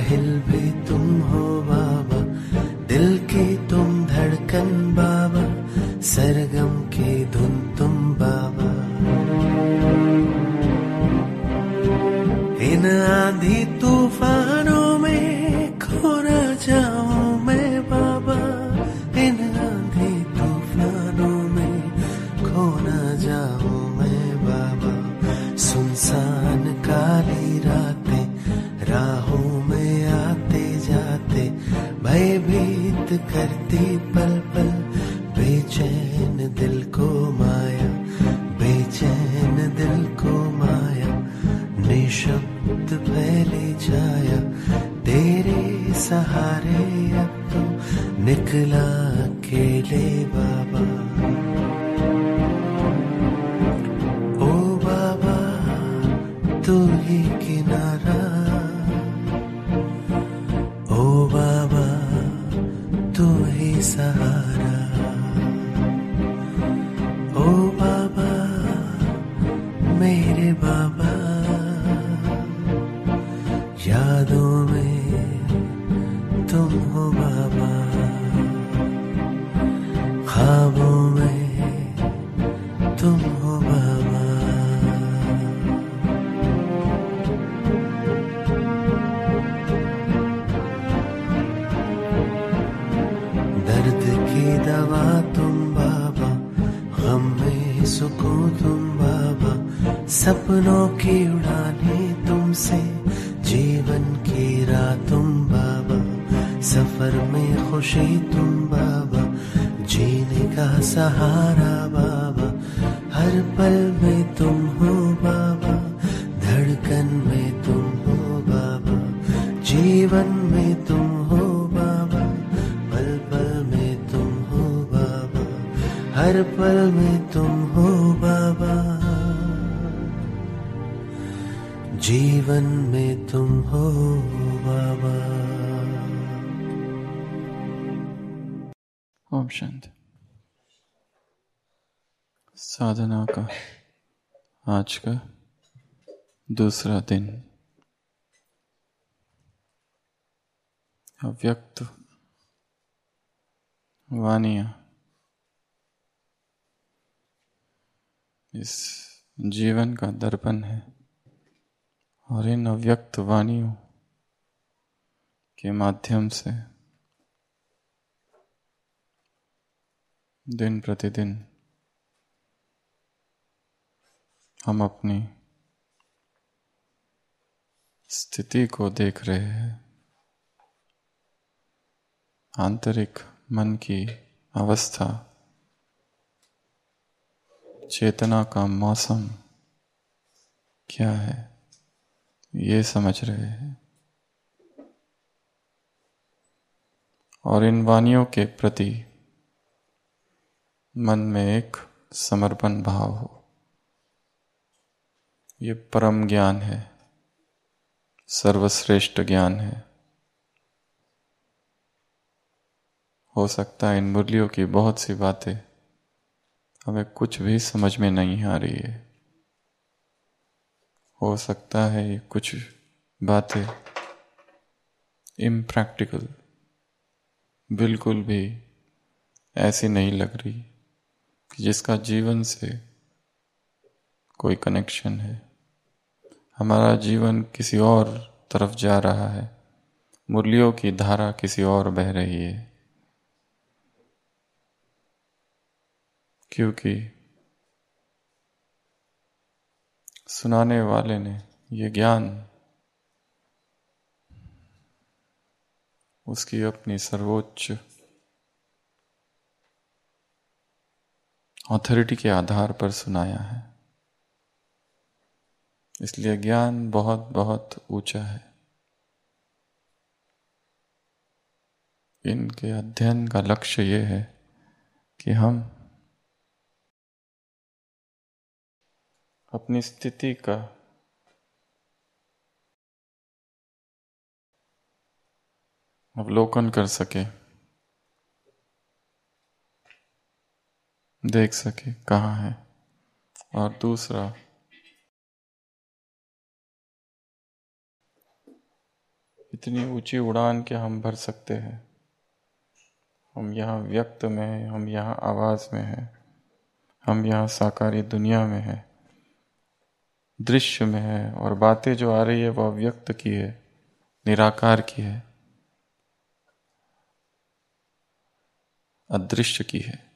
साहिल भी तुम हो बाबा, दिल की तुम धड़कन बाबा, सरगम की धुन तुम बाबा। इन आंधी तूफानों में खो न जाऊं मैं बाबा, इन आंधी तूफानों में खो न जाऊं मैं बाबा। सुनसान काली रातें राहों में आते जाते, भयभीत करती पल पल, बेचैन दिल को माया, बेचैन दिल को माया। निशब्द फैली छाया, तेरे सहारे अब तो निकला अकेले बाबा। ओ बाबा तू ही किनारा, ओ बाबा तू ही सहारा, ओ बाबा मेरे बाबा। यादों में तुम हो बाबा, ख्वाबों में तुम हो बाबा। दर्द की दवा तुम बाबा, गम में सुकून तुम बाबा, सपनों की उड़ाने तुमसे, जीवन की राह तुम बाबा, सफर में खुशी तुम बाबा, जीने का सहारा बाबा। हर पल में तुम हो बाबा, धड़कन में तुम हो बाबा, जीवन में तुम हो बाबा, पल पल में तुम हो बाबा, हर पल में तुम हो बाबा, जीवन में तुम हो बाबा। ओम शांति। साधना का आज का दूसरा दिन। अव्यक्त वाणियां इस जीवन का दर्पण है, और इन अव्यक्त वाणियों के माध्यम से दिन प्रतिदिन हम अपनी स्थिति को देख रहे हैं। आंतरिक मन की अवस्था, चेतना का मौसम क्या है, ये समझ रहे हैं। और इन वाणियों के प्रति मन में एक समर्पण भाव हो। ये परम ज्ञान है, सर्वश्रेष्ठ ज्ञान है। हो सकता है इन मुरलियों की बहुत सी बातें हमें कुछ भी समझ में नहीं आ रही है। हो सकता है ये कुछ बातें इम्प्रैक्टिकल, बिल्कुल भी ऐसी नहीं लग रही कि जिसका जीवन से कोई कनेक्शन है। हमारा जीवन किसी और तरफ जा रहा है, मुरलियों की धारा किसी और बह रही है, क्योंकि सुनाने वाले ने ये ज्ञान उसकी अपनी सर्वोच्च अथॉरिटी के आधार पर सुनाया है। इसलिए ज्ञान बहुत बहुत ऊंचा है। इनके अध्ययन का लक्ष्य ये है कि हम अपनी स्थिति का अवलोकन कर सके, देख सके कहाँ है। और दूसरा, इतनी ऊंची उड़ान के हम भर सकते हैं। हम यहाँ व्यक्त में हैं, हम यहाँ आवाज में हैं, हम यहाँ साकारी दुनिया में हैं, दृश्य में है, और बातें जो आ रही है वो अव्यक्त की है, निराकार की है, अदृश्य की है।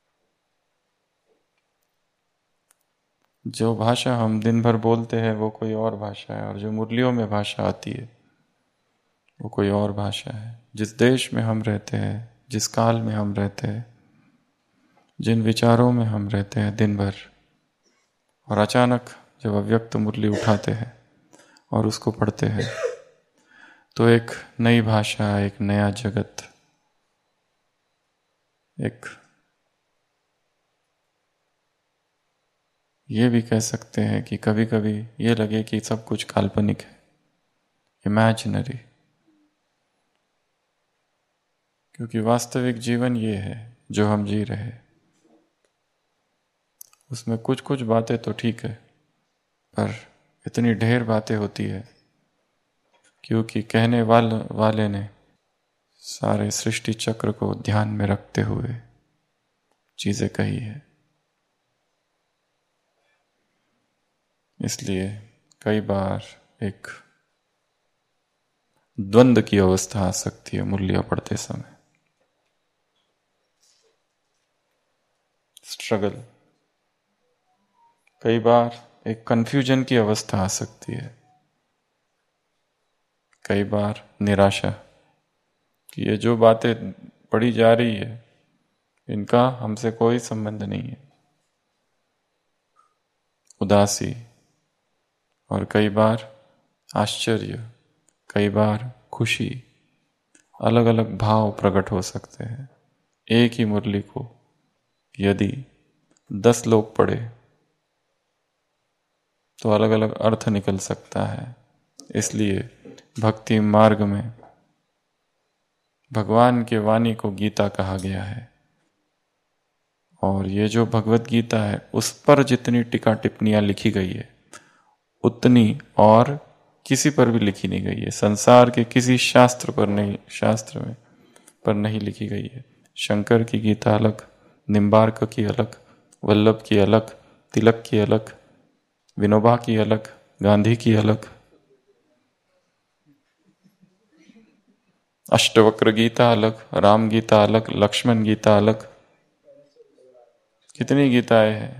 जो भाषा हम दिन भर बोलते हैं वो कोई और भाषा है, और जो मुरलियों में भाषा आती है वो कोई और भाषा है। जिस देश में हम रहते हैं, जिस काल में हम रहते हैं, जिन विचारों में हम रहते हैं दिन भर, और अचानक जब अव्यक्त मुरली उठाते हैं और उसको पढ़ते हैं तो एक नई भाषा, एक नया जगत, एक ये भी कह सकते हैं कि कभी कभी ये लगे कि सब कुछ काल्पनिक है, इमेजिनरी, क्योंकि वास्तविक जीवन ये है जो हम जी रहे हैं। उसमें कुछ कुछ बातें तो ठीक है, पर इतनी ढेर बातें होती है क्योंकि कहने वाले ने सारे सृष्टि चक्र को ध्यान में रखते हुए चीजें कही है। इसलिए कई बार एक द्वंद्व की अवस्था आ सकती है मुरलियां पढ़ते समय, स्ट्रगल। कई बार एक कंफ्यूजन की अवस्था आ सकती है, कई बार निराशा कि ये जो बातें पढ़ी जा रही है इनका हमसे कोई संबंध नहीं है, उदासी, और कई बार आश्चर्य, कई बार खुशी। अलग अलग भाव प्रकट हो सकते हैं। एक ही मुरली को यदि 10 लोग पढ़े तो अलग अलग अर्थ निकल सकता है। इसलिए भक्ति मार्ग में भगवान के वाणी को गीता कहा गया है, और ये जो भगवत गीता है उस पर जितनी टीका टिप्पणियां लिखी गई है उतनी और किसी पर भी लिखी नहीं गई है। संसार के किसी शास्त्र पर नहीं लिखी गई है। शंकर की गीता अलग, निम्बार्क की अलग, वल्लभ की अलग, तिलक की अलग, विनोबा की अलग, गांधी की अलग, अष्टवक्र गीता अलग, राम गीता अलग, लक्ष्मण गीता अलग। कितनी गीताएं हैं।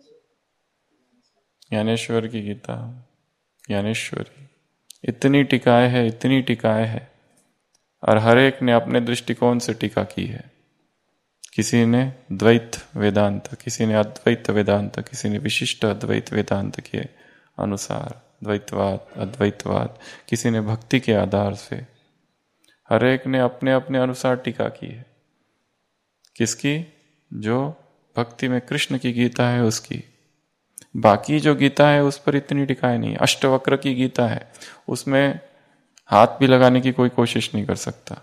ज्ञानेश्वर की गीता, ज्ञानेश्वरी, इतनी टीकाएं है, इतनी टीकाएं है, और हर एक ने अपने दृष्टिकोण से टीका की है। किसी ने द्वैत वेदांत, किसी ने अद्वैत वेदांत, किसी ने विशिष्ट अद्वैत वेदांत के अनुसार द्वैतवाद, अद्वैतवाद, किसी ने भक्ति के आधार से, हर एक ने अपने अपने अनुसार टीका की है। किसकी? जो भक्ति में कृष्ण की गीता है उसकी। बाकी जो गीता है उस पर इतनी टिकाई नहीं। अष्टवक्र की गीता है, उसमें हाथ भी लगाने की कोई कोशिश नहीं कर सकता,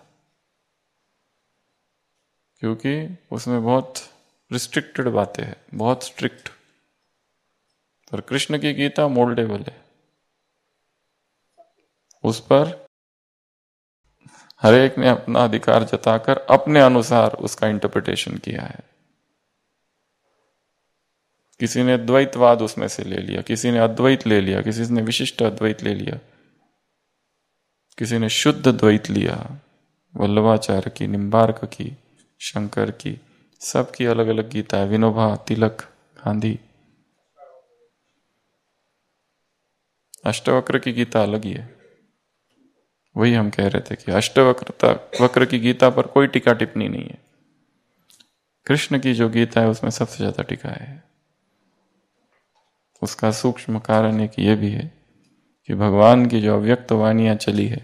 क्योंकि उसमें बहुत रिस्ट्रिक्टेड बातें हैं, बहुत स्ट्रिक्ट। पर कृष्ण की गीता मोल्डेबल है, उस पर हर एक ने अपना अधिकार जताकर अपने अनुसार उसका इंटरप्रिटेशन किया है। किसी ने द्वैतवाद उसमें से ले लिया, किसी ने अद्वैत ले लिया, किसी ने विशिष्ट अद्वैत ले लिया, किसी ने शुद्ध द्वैत लिया। वल्लभाचार्य की, निम्बार्क की, शंकर की, सबकी अलग अलग गीता है। विनोबा, तिलक, गांधी। अष्टवक्र की गीता अलग ही है। वही हम कह रहे थे कि अष्टवक्र की गीता पर कोई टीका टिप्पणी नहीं है। कृष्ण की जो गीता है उसमें सबसे ज्यादा टीका है। उसका सूक्ष्म कारण एक ये भी है कि भगवान की जो अव्यक्त वाणियां चली है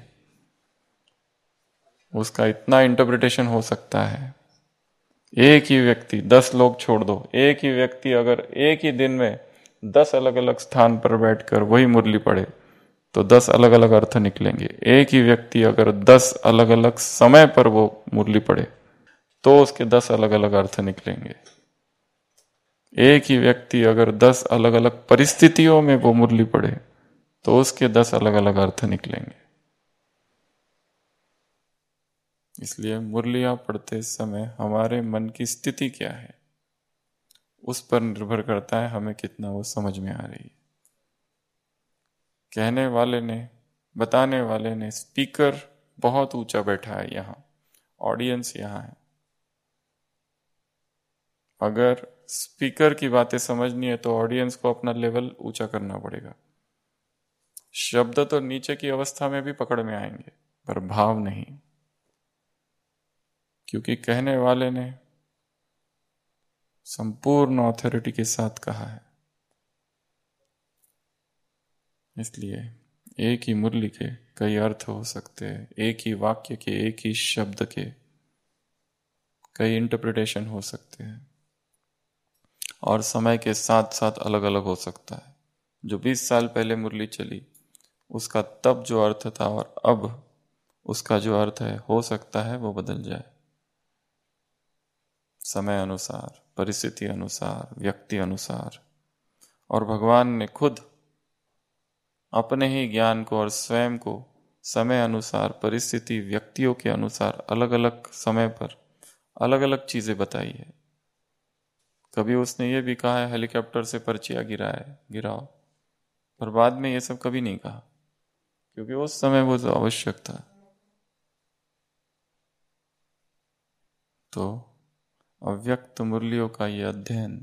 उसका इतना इंटरप्रिटेशन हो सकता है। एक ही व्यक्ति, 10 लोग छोड़ दो, एक ही व्यक्ति अगर एक ही दिन में 10 अलग अलग स्थान पर बैठकर वही मुरली पढ़े तो 10 अलग अलग अर्थ निकलेंगे। एक ही व्यक्ति अगर 10 अलग अलग समय पर वो मुरली पढ़े तो उसके 10 अलग अलग अर्थ निकलेंगे। एक ही व्यक्ति अगर 10 अलग अलग परिस्थितियों में वो मुरली पढ़े तो उसके 10 अलग अलग अर्थ निकलेंगे। इसलिए मुरलियां पढ़ते समय हमारे मन की स्थिति क्या है उस पर निर्भर करता है हमें कितना वो समझ में आ रही है। कहने वाले ने, बताने वाले ने, स्पीकर बहुत ऊंचा बैठा है, यहाँ ऑडियंस यहाँ है। अगर स्पीकर की बातें समझनी है तो ऑडियंस को अपना लेवल ऊंचा करना पड़ेगा। शब्द तो नीचे की अवस्था में भी पकड़ में आएंगे पर भाव नहीं, क्योंकि कहने वाले ने संपूर्ण ऑथोरिटी के साथ कहा है। इसलिए एक ही मुरली के कई अर्थ हो सकते हैं, एक ही वाक्य के, एक ही शब्द के कई इंटरप्रिटेशन हो सकते हैं और समय के साथ साथ अलग अलग हो सकता है। जो 20 साल पहले मुरली चली उसका तब जो अर्थ था और अब उसका जो अर्थ है हो सकता है वो बदल जाए, समय अनुसार, परिस्थिति अनुसार, व्यक्ति अनुसार। और भगवान ने खुद अपने ही ज्ञान को और स्वयं को समय अनुसार, परिस्थिति, व्यक्तियों के अनुसार अलग अलग समय पर अलग अलग चीजें बताई है। कभी उसने ये भी कहा है हेलीकॉप्टर से पर्चियां गिराओ, पर बाद में ये सब कभी नहीं कहा, क्योंकि उस समय वो तो आवश्यक था। तो अव्यक्त मुरलियों का ये अध्ययन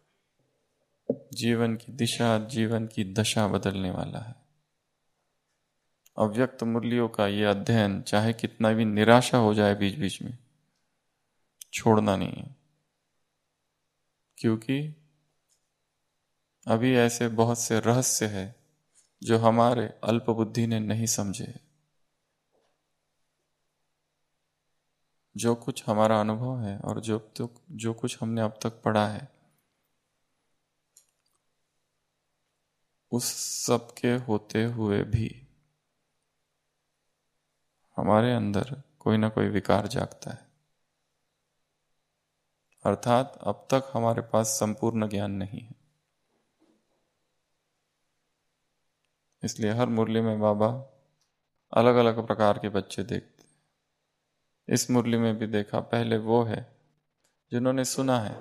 जीवन की दिशा, जीवन की दशा बदलने वाला है। अव्यक्त मुरलियों का ये अध्ययन चाहे कितना भी निराशा हो जाए बीच बीच में, छोड़ना नहीं है, क्योंकि अभी ऐसे बहुत से रहस्य है जो हमारे अल्प बुद्धि ने नहीं समझे। जो कुछ हमारा अनुभव है और जो कुछ हमने अब तक पढ़ा है, उस सब के होते हुए भी हमारे अंदर कोई ना कोई विकार जागता है, अर्थात अब तक हमारे पास संपूर्ण ज्ञान नहीं है। इसलिए हर मुरली में बाबा अलग अलग प्रकार के बच्चे देखते। इस मुरली में भी देखा, पहले वो है जिन्होंने सुना है,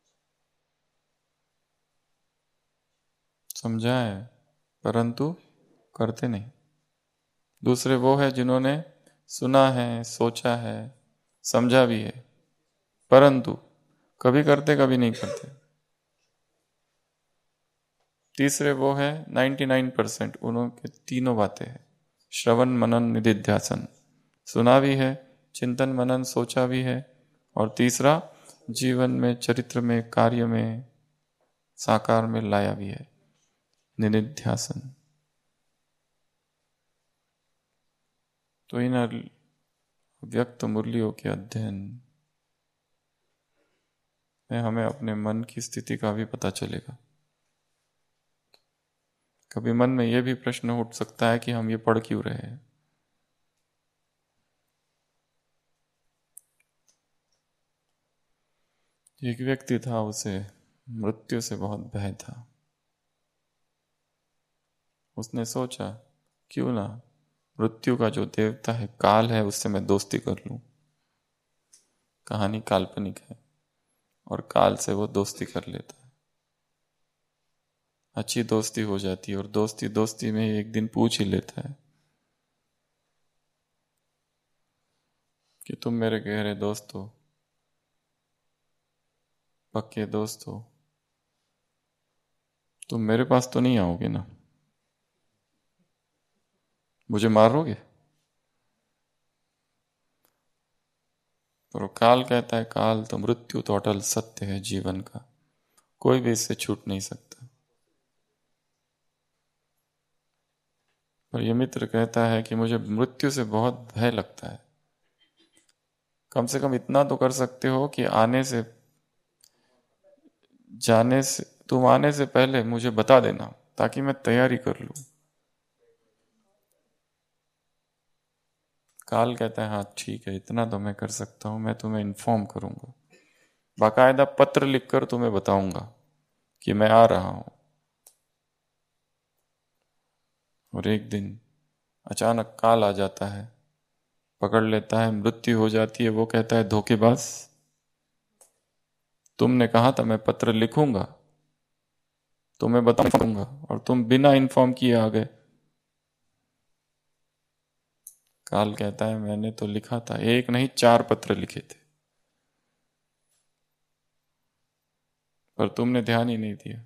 समझा है, परंतु करते नहीं। दूसरे वो है जिन्होंने सुना है, सोचा है, समझा भी है, परंतु कभी करते कभी नहीं करते। तीसरे वो है 99%, उन्होंने तीनों बातें हैं, श्रवण मनन निधिध्यासन, सुना भी है, चिंतन मनन सोचा भी है, और तीसरा जीवन में, चरित्र में, कार्य में, साकार में लाया भी है, निधिध्यासन। तो इन व्यक्त मुरलियों के अध्ययन में हमें अपने मन की स्थिति का भी पता चलेगा। कभी मन में यह भी प्रश्न उठ सकता है कि हम ये पढ़ क्यों रहे हैं। एक व्यक्ति था, उसे मृत्यु से बहुत भय था। उसने सोचा क्यों ना मृत्यु का जो देवता है, काल है, उससे मैं दोस्ती कर लूं। कहानी काल्पनिक है और काल से वो दोस्ती कर लेता है। अच्छी दोस्ती हो जाती है और दोस्ती दोस्ती में एक दिन पूछ ही लेता है कि तुम मेरे गहरे दोस्त हो, पक्के दोस्त हो, तुम मेरे पास तो नहीं आओगे ना, मुझे मारोगे? पर काल कहता है, काल तो, मृत्यु तो अटल सत्य है जीवन का, कोई भी इससे छूट नहीं सकता। पर यह मित्र कहता है कि मुझे मृत्यु से बहुत भय लगता है। कम से कम इतना तो कर सकते हो कि तुम आने से पहले मुझे बता देना ताकि मैं तैयारी कर लूं। काल कहता है, हाँ ठीक है, इतना तो मैं कर सकता हूं, मैं तुम्हें इन्फॉर्म करूंगा, बाकायदा पत्र लिखकर तुम्हें बताऊंगा कि मैं आ रहा हूं। और एक दिन अचानक काल आ जाता है पकड़ लेता है, मृत्यु हो जाती है, वो कहता है धोखेबाज, तुमने कहा था मैं पत्र लिखूंगा, तुम्हें बताऊंगा, और तुम बिना इन्फॉर्म किए आ गए। काल कहता है मैंने तो लिखा था, एक नहीं 4 पत्र लिखे थे, पर तुमने ध्यान ही नहीं दिया।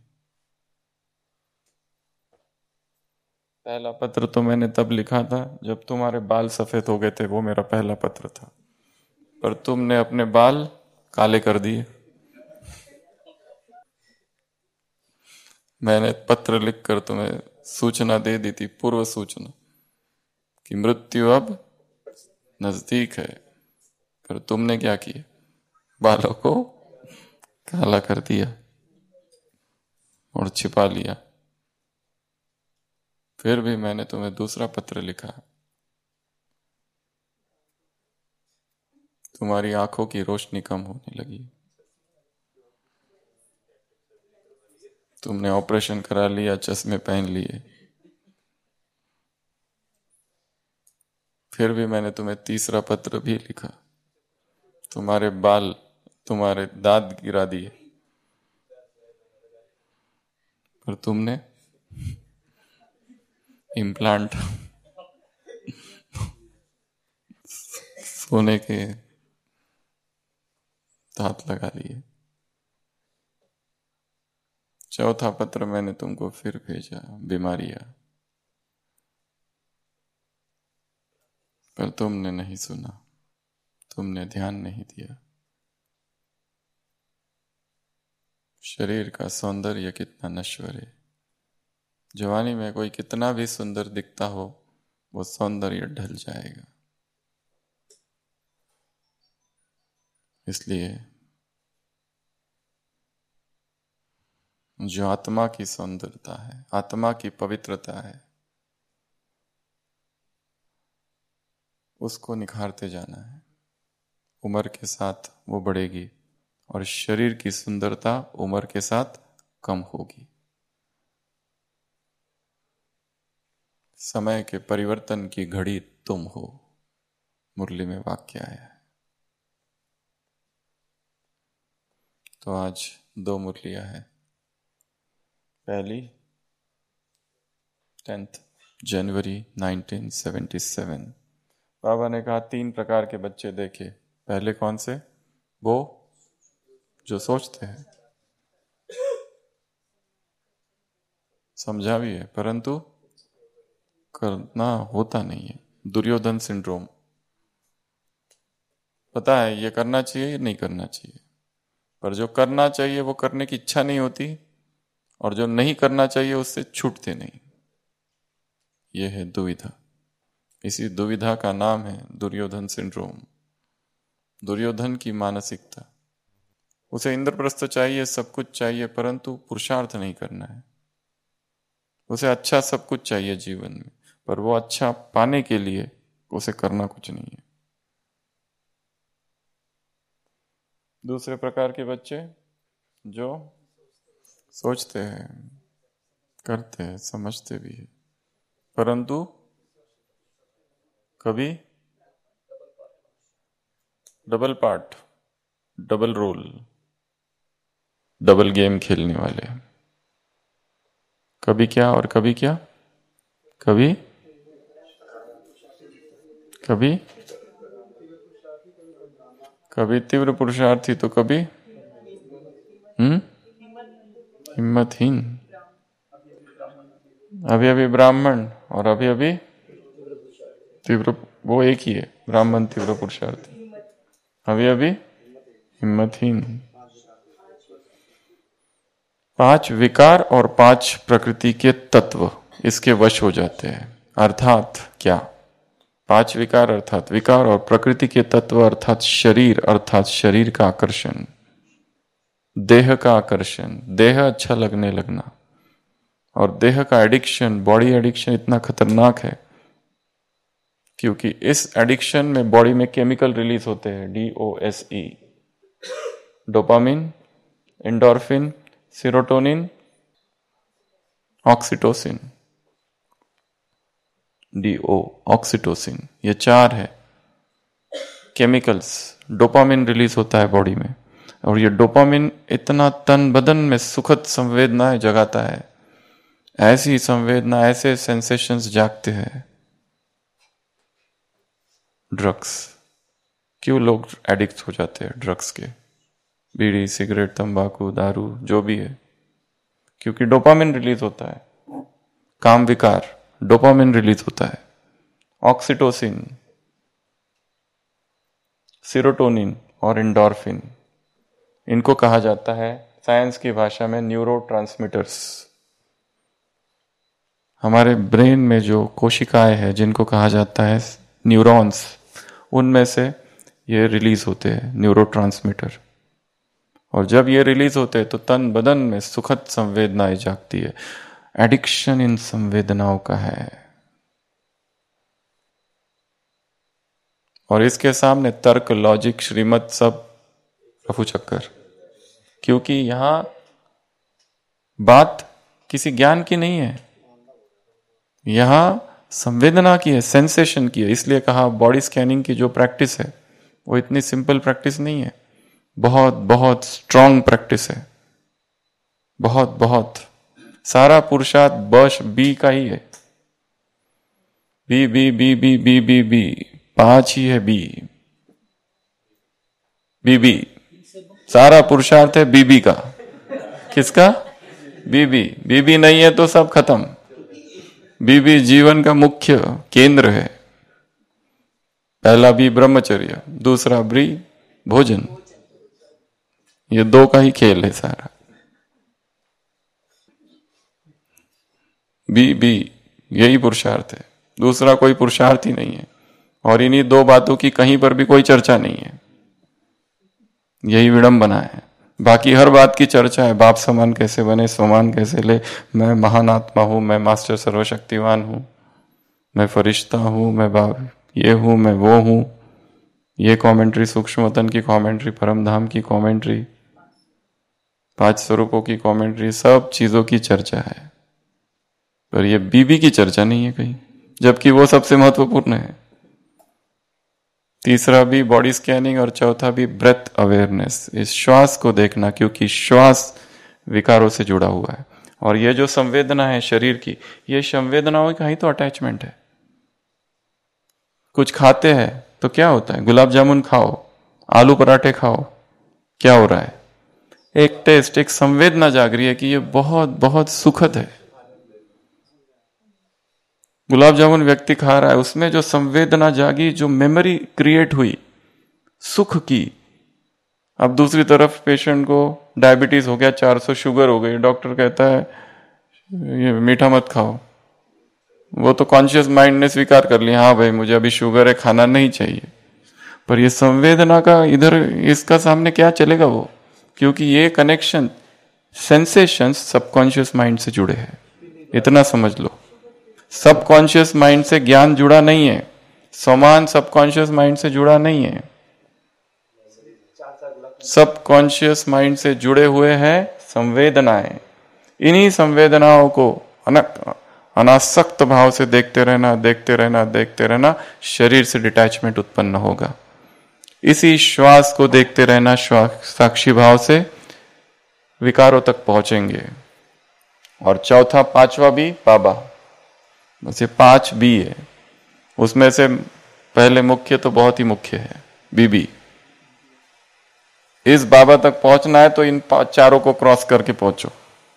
पहला पत्र तो मैंने तब लिखा था जब तुम्हारे बाल सफेद हो गए थे, वो मेरा पहला पत्र था, पर तुमने अपने बाल काले कर दिए। मैंने पत्र लिखकर तुम्हें सूचना दे दी थी, पूर्व सूचना, कि मृत्यु अब नजदीक है, पर तुमने क्या किया, बालों को काला कर दिया और छिपा लिया। फिर भी मैंने तुम्हें दूसरा पत्र लिखा, तुम्हारी आंखों की रोशनी कम होने लगी, तुमने ऑपरेशन करा लिया, चश्मे पहन लिए। फिर भी मैंने तुम्हें तीसरा पत्र भी लिखा, तुम्हारे बाल, तुम्हारे दांत गिरा दिए, पर तुमने इम्प्लांट, सोने के दांत लगा लिए। चौथा पत्र मैंने तुमको फिर भेजा, बीमारियां, पर तुमने नहीं सुना, तुमने ध्यान नहीं दिया। शरीर का सौंदर्य कितना नश्वर है। जवानी में कोई कितना भी सुंदर दिखता हो, वो सौंदर्य ढल जाएगा। इसलिए जो आत्मा की सौंदर्यता है, आत्मा की पवित्रता है, उसको निखारते जाना है। उम्र के साथ वो बढ़ेगी और शरीर की सुंदरता उम्र के साथ कम होगी। समय के परिवर्तन की घड़ी तुम हो, मुरली में वाक्य आया है। तो आज 2 मुरलियां हैं। पहली 10 जनवरी 1977। बाबा ने कहा 3 प्रकार के बच्चे देखे। पहले कौन से? वो जो सोचते हैं, समझा भी है परंतु करना होता नहीं है। दुर्योधन सिंड्रोम, पता है ये करना चाहिए, ये नहीं करना चाहिए, पर जो करना चाहिए वो करने की इच्छा नहीं होती, और जो नहीं करना चाहिए उससे छूटते नहीं। ये है दुविधा। इसी दुविधा का नाम है दुर्योधन सिंड्रोम। दुर्योधन की मानसिकता, उसे इंद्रप्रस्थ चाहिए, सब कुछ चाहिए, परंतु पुरुषार्थ नहीं करना है। उसे अच्छा सब कुछ चाहिए जीवन में, पर वो अच्छा पाने के लिए उसे करना कुछ नहीं है। दूसरे प्रकार के बच्चे जो सोचते हैं, करते हैं, समझते भी है, परंतु कभी double part, double role, double game खेलने वाले। कभी क्या और कभी क्या, कभी कभी कभी तीव्र पुरुषार्थी तो कभी हिम्मतहीन। अभी अभी ब्राह्मण और अभी अभी तीव्र, वो एक ही है, ब्राह्मण तीव्र पुरुषार्थी, अभी अभी हिम्मतहीन। 5 विकार और 5 प्रकृति के तत्व इसके वश हो जाते हैं। अर्थात क्या? 5 विकार अर्थात विकार और प्रकृति के तत्व अर्थात शरीर, अर्थात शरीर का आकर्षण, देह का आकर्षण, देह अच्छा लगने लगना, और देह का एडिक्शन, बॉडी एडिक्शन इतना खतरनाक है क्योंकि इस एडिक्शन में बॉडी में केमिकल रिलीज होते हैं, DOSE, dopamine, endorphin, serotonin, oxytocin. DO oxytocin, ये 4 है। केमिकल्स, डोपामिन रिलीज होता है बॉडी में, और ये डोपामिन इतना तन बदन में सुखद संवेदनाएं जगाता है, ऐसी संवेदना, ऐसे सेंसेशंस जागते हैं। ड्रग्स, क्यों लोग एडिक्ट हो जाते हैं ड्रग्स के, बीड़ी, सिगरेट, तंबाकू, दारू, जो भी है, क्योंकि डोपामिन रिलीज होता है। काम विकार, डोपामिन रिलीज होता है। ऑक्सीटोसिन, सीरोटोनिन और एंडोर्फिन, इनको कहा जाता है साइंस की भाषा में न्यूरोट्रांसमीटर्स। हमारे ब्रेन में जो कोशिकाएं हैं जिनको कहा जाता है न्यूरॉन्स, उनमें से ये रिलीज होते हैं न्यूरोट्रांसमीटर, और जब ये रिलीज होते हैं तो तन बदन में सुखद संवेदनाएं जागती है। एडिक्शन इन संवेदनाओं का है, और इसके सामने तर्क, लॉजिक, श्रीमत सब रफू चक्कर, क्योंकि यहां बात किसी ज्ञान की नहीं है, यहां संवेदना की है, सेंसेशन की है। इसलिए कहा बॉडी स्कैनिंग की जो प्रैक्टिस है वो इतनी सिंपल प्रैक्टिस नहीं है, बहुत बहुत स्ट्रांग प्रैक्टिस है, बहुत बहुत। सारा पुरुषार्थ बश बी का ही है, B B B B B B B, 5 ही है बी, बीबी, सारा पुरुषार्थ है बीबी का। किसका? बीबी। बीबी नहीं है तो सब खत्म। बीबी जीवन का मुख्य केंद्र है। पहला बी ब्रह्मचर्य, दूसरा बी भोजन, ये 2 का ही खेल है सारा। बी यही पुरुषार्थ है, दूसरा कोई पुरुषार्थ ही नहीं है, और इन्हीं 2 बातों की कहीं पर भी कोई चर्चा नहीं है, यही विडंबना है। बाकी हर बात की चर्चा है, बाप समान कैसे बने, समान कैसे ले, मैं महान आत्मा हूं, मैं मास्टर सर्वशक्तिवान हूं, मैं फरिश्ता हूं, मैं बाप ये हूं, मैं वो हूं। ये कमेंट्री, सूक्ष्म वतन की कमेंट्री, परमधाम की कमेंट्री, 5 स्वरूपों की कमेंट्री, सब चीजों की चर्चा है, पर यह बीबी की चर्चा नहीं है कहीं, जबकि वो सबसे महत्वपूर्ण है। तीसरा भी बॉडी स्कैनिंग, और चौथा भी ब्रेथ अवेयरनेस, इस श्वास को देखना, क्योंकि श्वास विकारों से जुड़ा हुआ है। और ये जो संवेदना है शरीर की, ये संवेदनाओं का ही तो अटैचमेंट है। कुछ खाते हैं तो क्या होता है, गुलाब जामुन खाओ, आलू पराठे खाओ, क्या हो रहा है, एक टेस्ट, एक संवेदना जाग रही है कि ये बहुत बहुत सुखद है। गुलाब जामुन व्यक्ति खा रहा है, उसमें जो संवेदना जागी, जो मेमोरी क्रिएट हुई सुख की। अब दूसरी तरफ पेशेंट को डायबिटीज हो गया, 400 शुगर हो गई, डॉक्टर कहता है ये मीठा मत खाओ। वो तो कॉन्शियस माइंड ने स्वीकार कर लिया, हाँ भाई मुझे अभी शुगर है, खाना नहीं चाहिए, पर ये संवेदना का इधर इसका सामने क्या चलेगा वो, क्योंकि ये कनेक्शन, सेंसेशंस सबकॉन्शियस माइंड से जुड़े हैं। इतना समझ लो, सबकॉन्शियस माइंड से ज्ञान जुड़ा नहीं है, समान सबकॉन्शियस माइंड से जुड़ा नहीं है। सबकॉन्शियस माइंड से जुड़े हुए हैं संवेदनाएं। इन्हीं संवेदनाओं को अनासक्त भाव से देखते रहना, देखते रहना, देखते रहना, शरीर से डिटैचमेंट उत्पन्न होगा। इसी श्वास को देखते रहना, श्वास साक्षी भाव से विकारों तक पहुंचेंगे। और चौथा, 5वां भी बाबा, बस ये 5 बी है। उसमें से पहले मुख्य तो बहुत ही मुख्य है बीबी। इस बाबा तक पहुंचना है तो इन 4 को क्रॉस करके पहुंचो।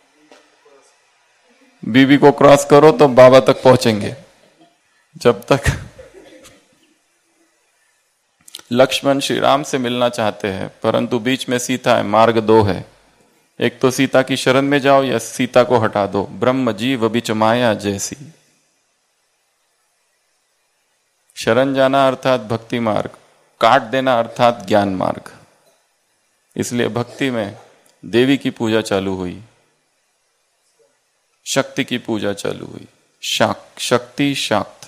बीबी को क्रॉस करो तो बाबा तक पहुंचेंगे। जब तक लक्ष्मण श्री राम से मिलना चाहते हैं, परंतु बीच में सीता है, मार्ग 2 है। एक तो सीता की शरण में जाओ या सीता को हटा दो। ब्रह्म जीव बिच माया जैसी। शरण जाना अर्थात भक्ति मार्ग, काट देना अर्थात ज्ञान मार्ग। इसलिए भक्ति में देवी की पूजा चालू हुई, शक्ति की पूजा चालू हुई, शक्ति शाक्त।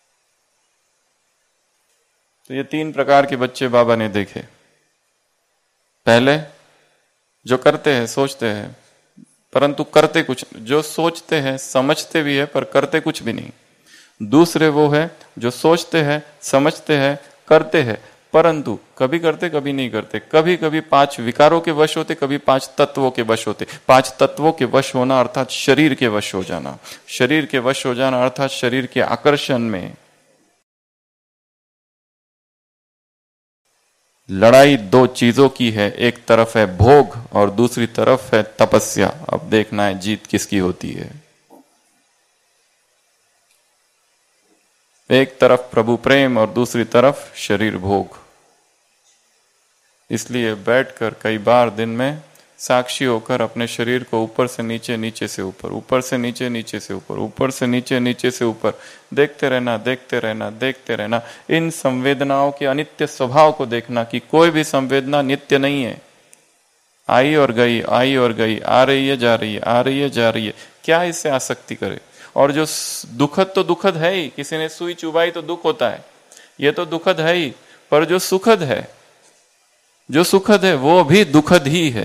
तो ये 3 प्रकार के बच्चे बाबा ने देखे। पहले जो करते हैं, सोचते हैं, परंतु करते कुछ, जो सोचते हैं समझते भी है पर करते कुछ भी नहीं। दूसरे वो है जो सोचते हैं, समझते हैं, करते हैं, परंतु कभी करते कभी नहीं करते, कभी कभी 5 विकारों के वश होते, कभी 5 तत्वों के वश होते। 5 तत्वों के वश होना अर्थात शरीर के वश हो जाना, शरीर के वश हो जाना अर्थात शरीर के आकर्षण में। लड़ाई 2 चीजों की है, एक तरफ है भोग और दूसरी तरफ है तपस्या। अब देखना है जीत किसकी होती है। एक तरफ प्रभु प्रेम और दूसरी तरफ शरीर भोग। इसलिए बैठकर कई बार दिन में साक्षी होकर अपने शरीर को ऊपर से नीचे, नीचे से ऊपर, ऊपर से नीचे, नीचे से ऊपर, ऊपर से नीचे, नीचे से ऊपर देखते रहना, देखते रहना, देखते रहना। इन संवेदनाओं के अनित्य स्वभाव को देखना कि कोई भी संवेदना नित्य नहीं है, आई और गई, आई और गई, आ रही है जा रही है, आ रही है जा रही है। क्या इससे आसक्ति करे? और जो दुखद तो दुखद है ही, किसी ने सुई चुभाई तो दुख होता है, ये तो दुखद है ही, पर जो सुखद है, जो सुखद है वो भी दुखद ही है,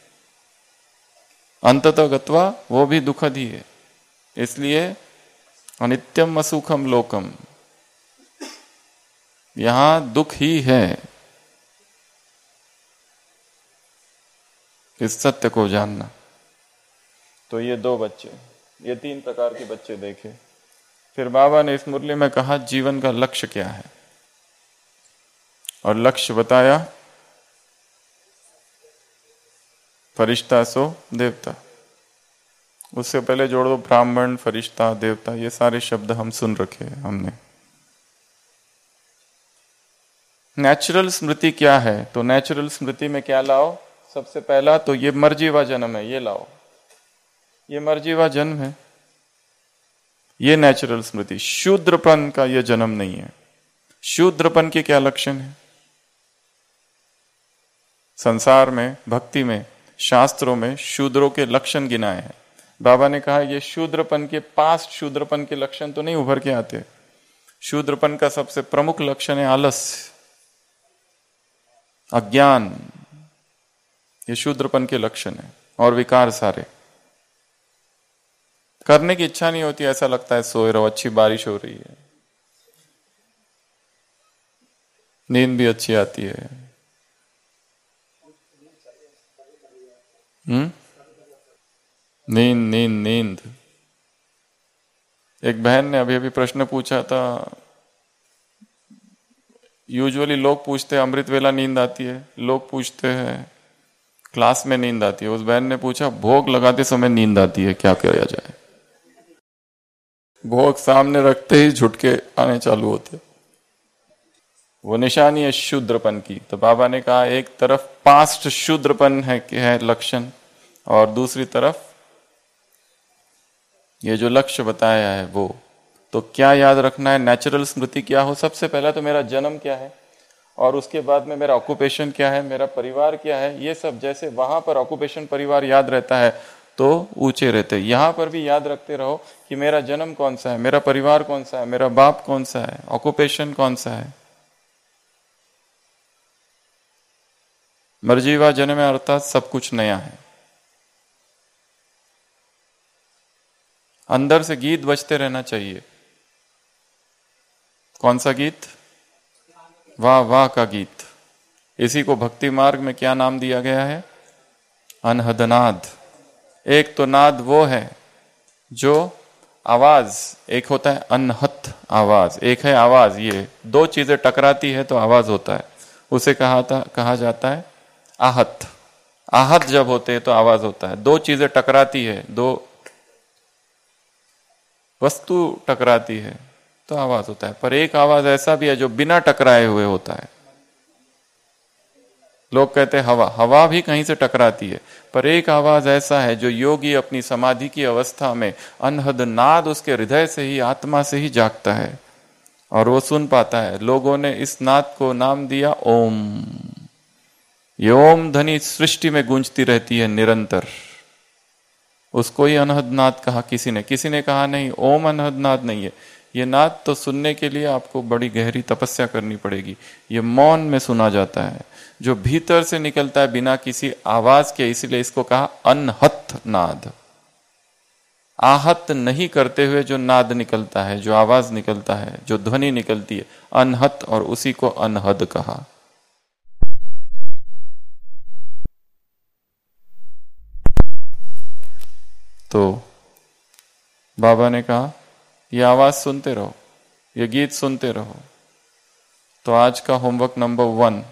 अंततः गत्वा वो भी दुखद ही है। इसलिए अनित्यम असुखम लोकम, यहां दुख ही है। इस सत्य को जानना। तो ये 2 बच्चे, ये 3 प्रकार के बच्चे देखे। फिर बाबा ने इस मुरली में कहा जीवन का लक्ष्य क्या है, और लक्ष्य बताया फरिश्ता सो देवता। उससे पहले जोड़ दो ब्राह्मण, फरिश्ता, देवता, ये सारे शब्द हम सुन रखे हैं हमने। नेचुरल स्मृति क्या है? तो नेचुरल स्मृति में क्या लाओ? सबसे पहला तो ये मर्जीवा जन्म है, ये लाओ, ये मर्जीवा जन्म है, ये नेचुरल स्मृति। शूद्रपन का ये जन्म नहीं है। शूद्रपन के क्या लक्षण है? संसार में, भक्ति में, शास्त्रों में शूद्रों के लक्षण गिनाए हैं। बाबा ने कहा ये शूद्रपन के पास, शूद्रपन के लक्षण तो नहीं उभर के आते। शूद्रपन का सबसे प्रमुख लक्षण है आलस्य, अज्ञान, ये शूद्रपन के लक्षण है। और विकार सारे, करने की इच्छा नहीं होती, ऐसा लगता है सोए रहो, अच्छी बारिश हो रही है, नींद भी अच्छी आती है। नींद नींद नींद। एक बहन ने अभी अभी प्रश्न पूछा था, यूजुअली लोग पूछते हैं अमृत वेला नींद आती है, लोग पूछते हैं क्लास में नींद आती है। उस बहन ने पूछा भोग लगाते समय नींद आती है, क्या किया जाए? भोग सामने रखते ही झुटके आने चालू होते, वो निशानी है शूद्रपन की। तो बाबा ने कहा एक तरफ पास्ट शूद्रपन है लक्षण, और दूसरी तरफ ये जो लक्ष्य बताया है वो। तो क्या याद रखना है? नेचुरल स्मृति क्या हो? सबसे पहला तो मेरा जन्म क्या है, और उसके बाद में मेरा ऑक्यूपेशन क्या है, मेरा परिवार क्या है। ये सब जैसे वहां पर ऑक्यूपेशन परिवार याद रहता है तो ऊंचे रहते, यहां पर भी याद रखते रहो कि मेरा जन्म कौन सा है, मेरा परिवार कौन सा है, मेरा बाप कौन सा है, ऑक्यूपेशन कौन सा है। मर्जीवा जन्म में अर्थात सब कुछ नया है। अंदर से गीत बजते रहना चाहिए। कौन सा गीत? वाह वाह का गीत। इसी को भक्ति मार्ग में क्या नाम दिया गया है? अनहद नाद। एक तो नाद वो है जो आवाज, एक होता है अनहत आवाज, एक है आवाज। ये 2 चीजें टकराती है तो आवाज होता है, उसे कहा जाता है आहत। आहत जब होते हैं तो आवाज होता है। 2 चीजें टकराती है, 2 वस्तु टकराती है तो आवाज होता है। पर एक आवाज ऐसा भी है जो बिना टकराए हुए होता है। लोग कहते हैं हवा, हवा भी कहीं से टकराती है, पर एक आवाज ऐसा है जो योगी अपनी समाधि की अवस्था में अनहद नाद उसके हृदय से ही, आत्मा से ही जागता है और वो सुन पाता है। लोगों ने इस नाद को नाम दिया ओम। ये ओम ध्वनि सृष्टि में गूंजती रहती है निरंतर, उसको ही अनहद नाद कहा किसी ने कहा नहीं, ओम अनहद नाद नहीं है। ये नाद तो सुनने के लिए आपको बड़ी गहरी तपस्या करनी पड़ेगी। ये मौन में सुना जाता है, जो भीतर से निकलता है बिना किसी आवाज के, इसीलिए इसको कहा अनहत नाद। आहत नहीं करते हुए जो नाद निकलता है, जो आवाज निकलता है, जो ध्वनि निकलती है, अनहत, और उसी को अनहद कहा। तो बाबा ने कहा ये आवाज सुनते रहो, ये गीत सुनते रहो। तो आज का होमवर्क नंबर 1,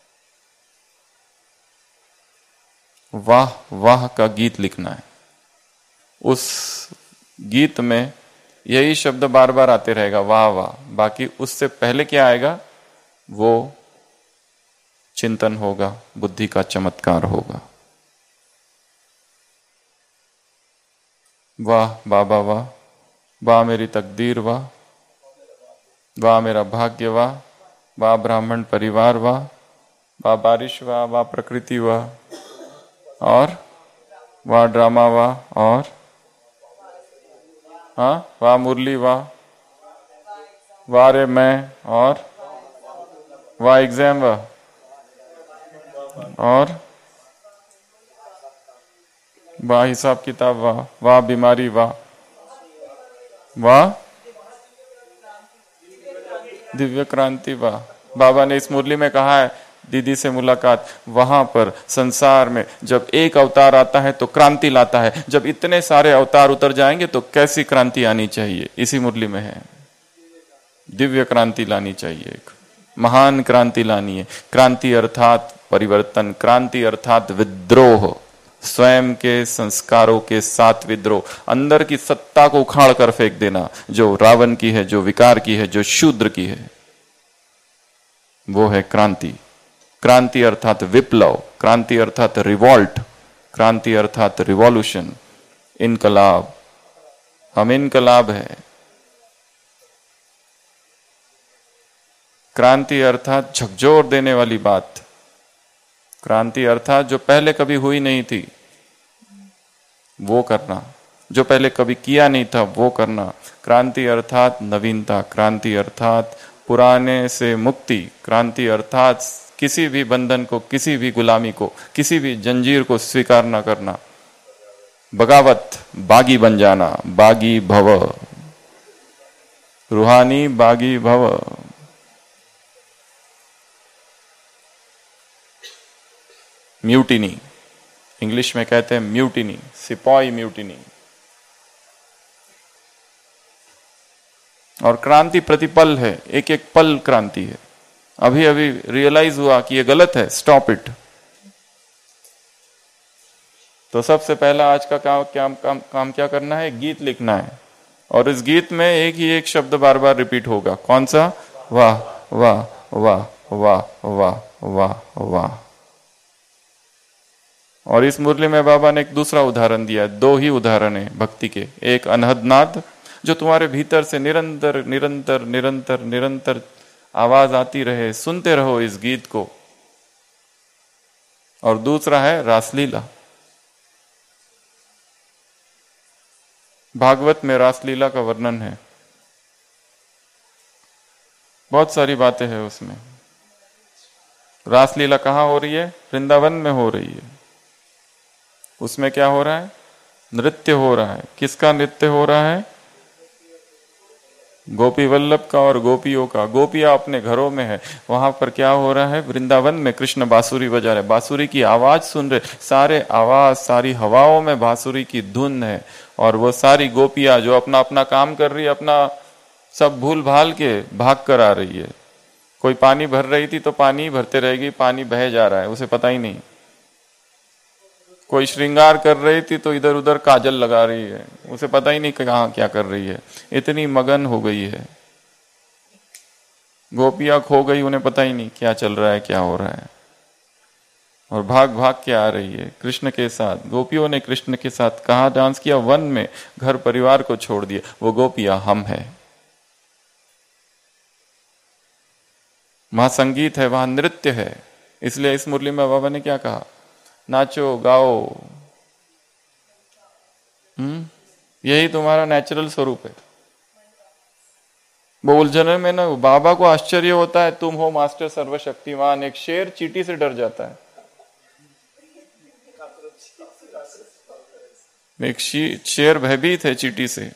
वाह वाह का गीत लिखना है। उस गीत में यही शब्द बार बार आते रहेगा, वाह वाह। बाकी उससे पहले क्या आएगा, वो चिंतन होगा, बुद्धि का चमत्कार होगा। वाह बाबा वाह, वाह मेरी तकदीर वाह, वाह मेरा भाग्य वाह, वाह ब्राह्मण परिवार वाह, वाह बारिश वाह, वाह प्रकृति वाह, और वाह ड्रामा वाह, और हाँ वाह मुरली वाह, वाह रे मैं, और वाह एग्जाम वाह, और वाह हिसाब किताब वाह, वाह बीमारी वाह, वाह दिव्य क्रांति वाह। बाबा ने इस मुरली में कहा है, दीदी से मुलाकात, वहां पर संसार में जब एक अवतार आता है तो क्रांति लाता है, जब इतने सारे अवतार उतर जाएंगे तो कैसी क्रांति आनी चाहिए, इसी मुरली में है। दिव्य क्रांति लानी चाहिए, एक महान क्रांति लानी है। क्रांति अर्थात परिवर्तन, क्रांति अर्थात विद्रोह, स्वयं के संस्कारों के साथ विद्रोह, अंदर की सत्ता को उखाड़ कर फेंक देना, जो रावण की है, जो विकार की है, जो शूद्र की है, वो है क्रांति। क्रांति अर्थात विप्लव, क्रांति अर्थात रिवॉल्ट, क्रांति अर्थात रिवॉल्यूशन, इनकलाब। हम इनकलाब है। क्रांति अर्थात झकझोर देने वाली बात, क्रांति अर्थात जो पहले कभी हुई नहीं थी वो करना, जो पहले कभी किया नहीं था वो करना। क्रांति अर्थात नवीनता, क्रांति अर्थात पुराने से मुक्ति, क्रांति अर्थात किसी भी बंधन को, किसी भी गुलामी को, किसी भी जंजीर को स्वीकार न करना। बगावत, बागी बन जाना, बागी भव, रूहानी बागी भव। म्यूटिनी, इंग्लिश में कहते हैं म्यूटिनी, सिपाही म्यूटिनी। और क्रांति प्रतिपल है, एक एक पल क्रांति है। अभी अभी रियलाइज हुआ कि ये गलत है, स्टॉप इट। तो सबसे पहला आज का काम क्या करना है, गीत लिखना है। और इस गीत में एक ही एक शब्द बार बार रिपीट होगा, कौन सा, वाह वाह वाह वाह वाह वाह वाह। और इस मुरली में बाबा ने एक दूसरा उदाहरण दिया है, दो ही उदाहरण है भक्ति के। एक अनहद नाद जो तुम्हारे भीतर से निरंतर निरंतर निरंतर निरंतर आवाज आती रहे, सुनते रहो इस गीत को। और दूसरा है रासलीला। भागवत में रासलीला का वर्णन है, बहुत सारी बातें हैं उसमें। रासलीला कहाँ हो रही है, वृंदावन में हो रही है। उसमें क्या हो रहा है, नृत्य हो रहा है। किसका नृत्य हो रहा है, गोपी वल्लभ का और गोपियों का। गोपियां अपने घरों में है, वहां पर क्या हो रहा है, वृंदावन में कृष्ण बांसुरी बजा रहे, बांसुरी की आवाज सुन रहे। सारे आवाज, सारी हवाओं में बांसुरी की धुन है। और वो सारी गोपियां जो अपना अपना काम कर रही है, अपना सब भूल भाल के भाग कर आ रही है। कोई पानी भर रही थी तो पानी ही भरते रहेगी, पानी बह जा रहा है, उसे पता ही नहीं। कोई श्रृंगार कर रही थी तो इधर उधर काजल लगा रही है, उसे पता ही नहीं कहाँ क्या कर रही है, इतनी मगन हो गई है। गोपियां खो गई, उन्हें पता ही नहीं क्या चल रहा है, क्या हो रहा है। और भाग भाग के आ रही है कृष्ण के साथ। गोपियों ने कृष्ण के साथ कहाँ डांस किया, वन में, घर परिवार को छोड़ दिया। वो गोपियां हम है। वहां संगीत है, वहां नृत्य है। इसलिए इस मुरली में बाबा ने क्या कहा, नाचो गाओ। यही तुम्हारा नेचुरल स्वरूप है। वो उलझने में ना बाबा को आश्चर्य होता है, तुम हो मास्टर सर्वशक्तिमान। एक शेर चींटी से डर जाता है, एक शेर भयभीत है चींटी से,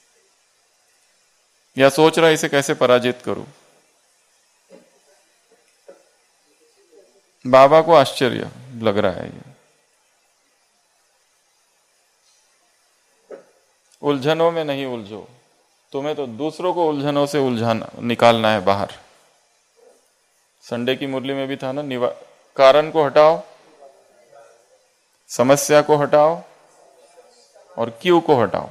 या सोच रहा है इसे कैसे पराजित करूं। बाबा को आश्चर्य लग रहा है ये। उलझनों में नहीं उलझो, तुम्हें तो दूसरों को उलझनों से उलझाना निकालना है बाहर। संडे की मुरली में भी था ना, कारण को हटाओ, समस्या को हटाओ और क्यों को हटाओ।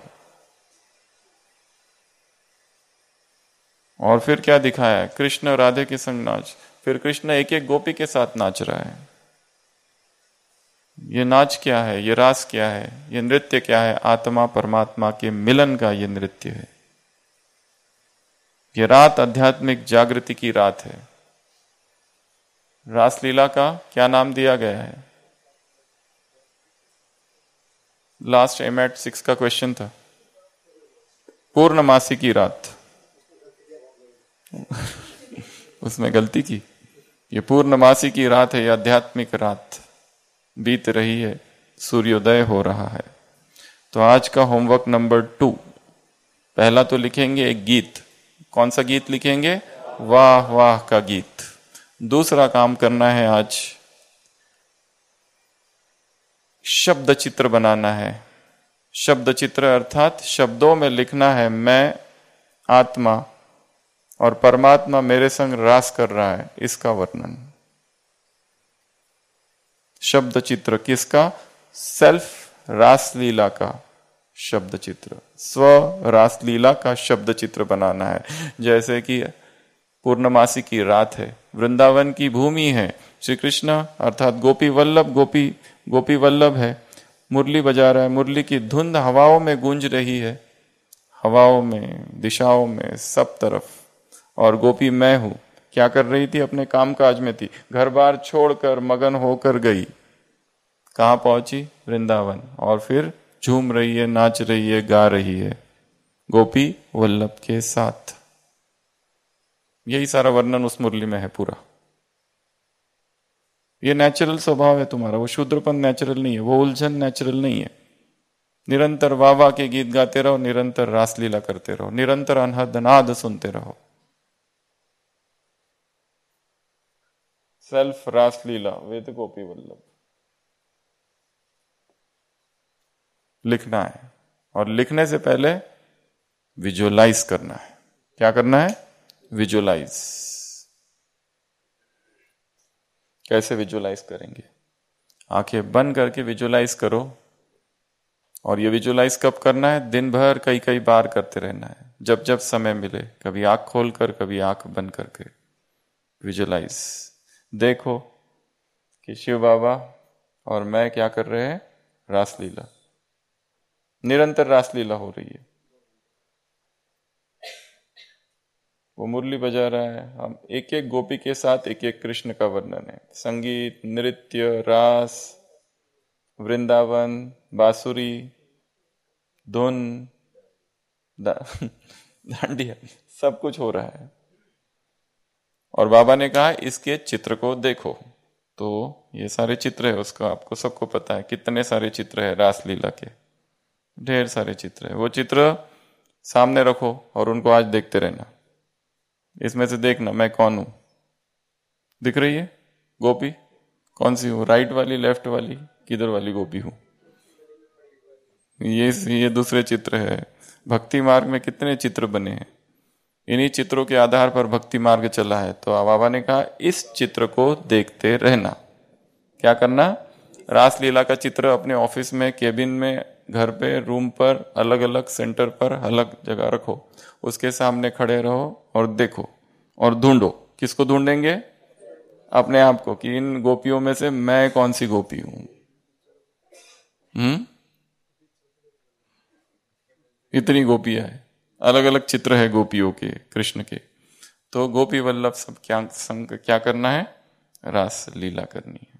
और फिर क्या दिखाया है, कृष्ण और राधे के संग नाच। फिर कृष्ण एक एक गोपी के साथ नाच रहा है। ये नाच क्या है, ये रास क्या है, ये नृत्य क्या है? आत्मा परमात्मा के मिलन का ये नृत्य है। ये रात आध्यात्मिक जागृति की रात है। रासलीला का क्या नाम दिया गया है? लास्ट एमएट 6 का क्वेश्चन था, पूर्णमासी की रात। उसमें गलती की। ये पूर्णमासी की रात है, ये आध्यात्मिक रात बीत रही है, सूर्योदय हो रहा है। तो आज का होमवर्क नंबर 2, पहला तो लिखेंगे एक गीत। कौन सा गीत लिखेंगे? वाह वाह का गीत। दूसरा काम करना है आज, शब्द चित्र बनाना है। शब्द चित्र अर्थात शब्दों में लिखना है, मैं आत्मा और परमात्मा मेरे संग रास कर रहा है, इसका वर्णन। शब्द चित्र किसका? सेल्फ रासलीला का शब्द चित्र, स्व रासलीला का शब्द चित्र बनाना है। जैसे कि पूर्णमासी की रात है, वृंदावन की भूमि है, श्री कृष्ण अर्थात गोपी वल्लभ, गोपी वल्लभ है, मुरली बजा रहा है, मुरली की धुंध हवाओं में गूंज रही है, हवाओं में, दिशाओं में, सब तरफ। और गोपी मैं हूं, क्या कर रही थी? अपने काम काज में थी, घर बार छोड़कर मगन होकर गई। कहां पहुंची? वृंदावन। और फिर झूम रही है, नाच रही है, गा रही है गोपी वल्लभ के साथ। यही सारा वर्णन उस मुरली में है पूरा। ये नेचुरल स्वभाव है तुम्हारा, वो शूद्रपन नेचुरल नहीं है, वो उलझन नेचुरल नहीं है। निरंतर वाह के गीत गाते रहो, निरंतर रासलीला करते रहो, निरंतर अनहद नाद सुनते रहो। सेल्फ रासलीला वेद गोपी वल्लभ लिखना है। और लिखने से पहले विजुअलाइज करना है। क्या करना है? विजुअलाइज। कैसे विजुअलाइज करेंगे? आंखें बंद करके विजुअलाइज करो। और ये विजुअलाइज कब करना है? दिन भर कई कई बार करते रहना है, जब जब समय मिले, कभी आंख खोलकर, कभी आंख बंद करके विजुअलाइज। देखो कि शिव बाबा और मैं क्या कर रहे हैं? रासलीला, निरंतर रासलीला हो रही है। वो मुरली बजा रहा है, हम एक एक गोपी के साथ एक एक कृष्ण का वर्णन है। संगीत, नृत्य, रास, वृंदावन, बांसुरी, धुन, डांडिया, सब कुछ हो रहा है। और बाबा ने कहा इसके चित्र को देखो। तो ये सारे चित्र है उसका, आपको सबको पता है कितने सारे चित्र है रासलीला के, ढेर सारे चित्र है। वो चित्र सामने रखो और उनको आज देखते रहना। इसमें से देखना मैं कौन हूं। दिख रही है गोपी? कौन सी हूं? राइट वाली, लेफ्ट वाली, किधर वाली गोपी हूं? ये दूसरे चित्र है। भक्ति मार्ग में कितने चित्र बने हैं, इन्हीं चित्रों के आधार पर भक्ति मार्ग चला है। तो बाबा ने कहा इस चित्र को देखते रहना। क्या करना? रासलीला का चित्र अपने ऑफिस में, केबिन में, घर पे, रूम पर, अलग अलग सेंटर पर, अलग जगह रखो, उसके सामने खड़े रहो और देखो और ढूंढो। किसको ढूंढेंगे? अपने आप को, कि इन गोपियों में से मैं कौन सी गोपी हूं। इतनी गोपियां है, अलग अलग चित्र है गोपियों के, कृष्ण के। तो गोपी वल्लभ सब क्या संग क्या करना है? रास लीला करनी है।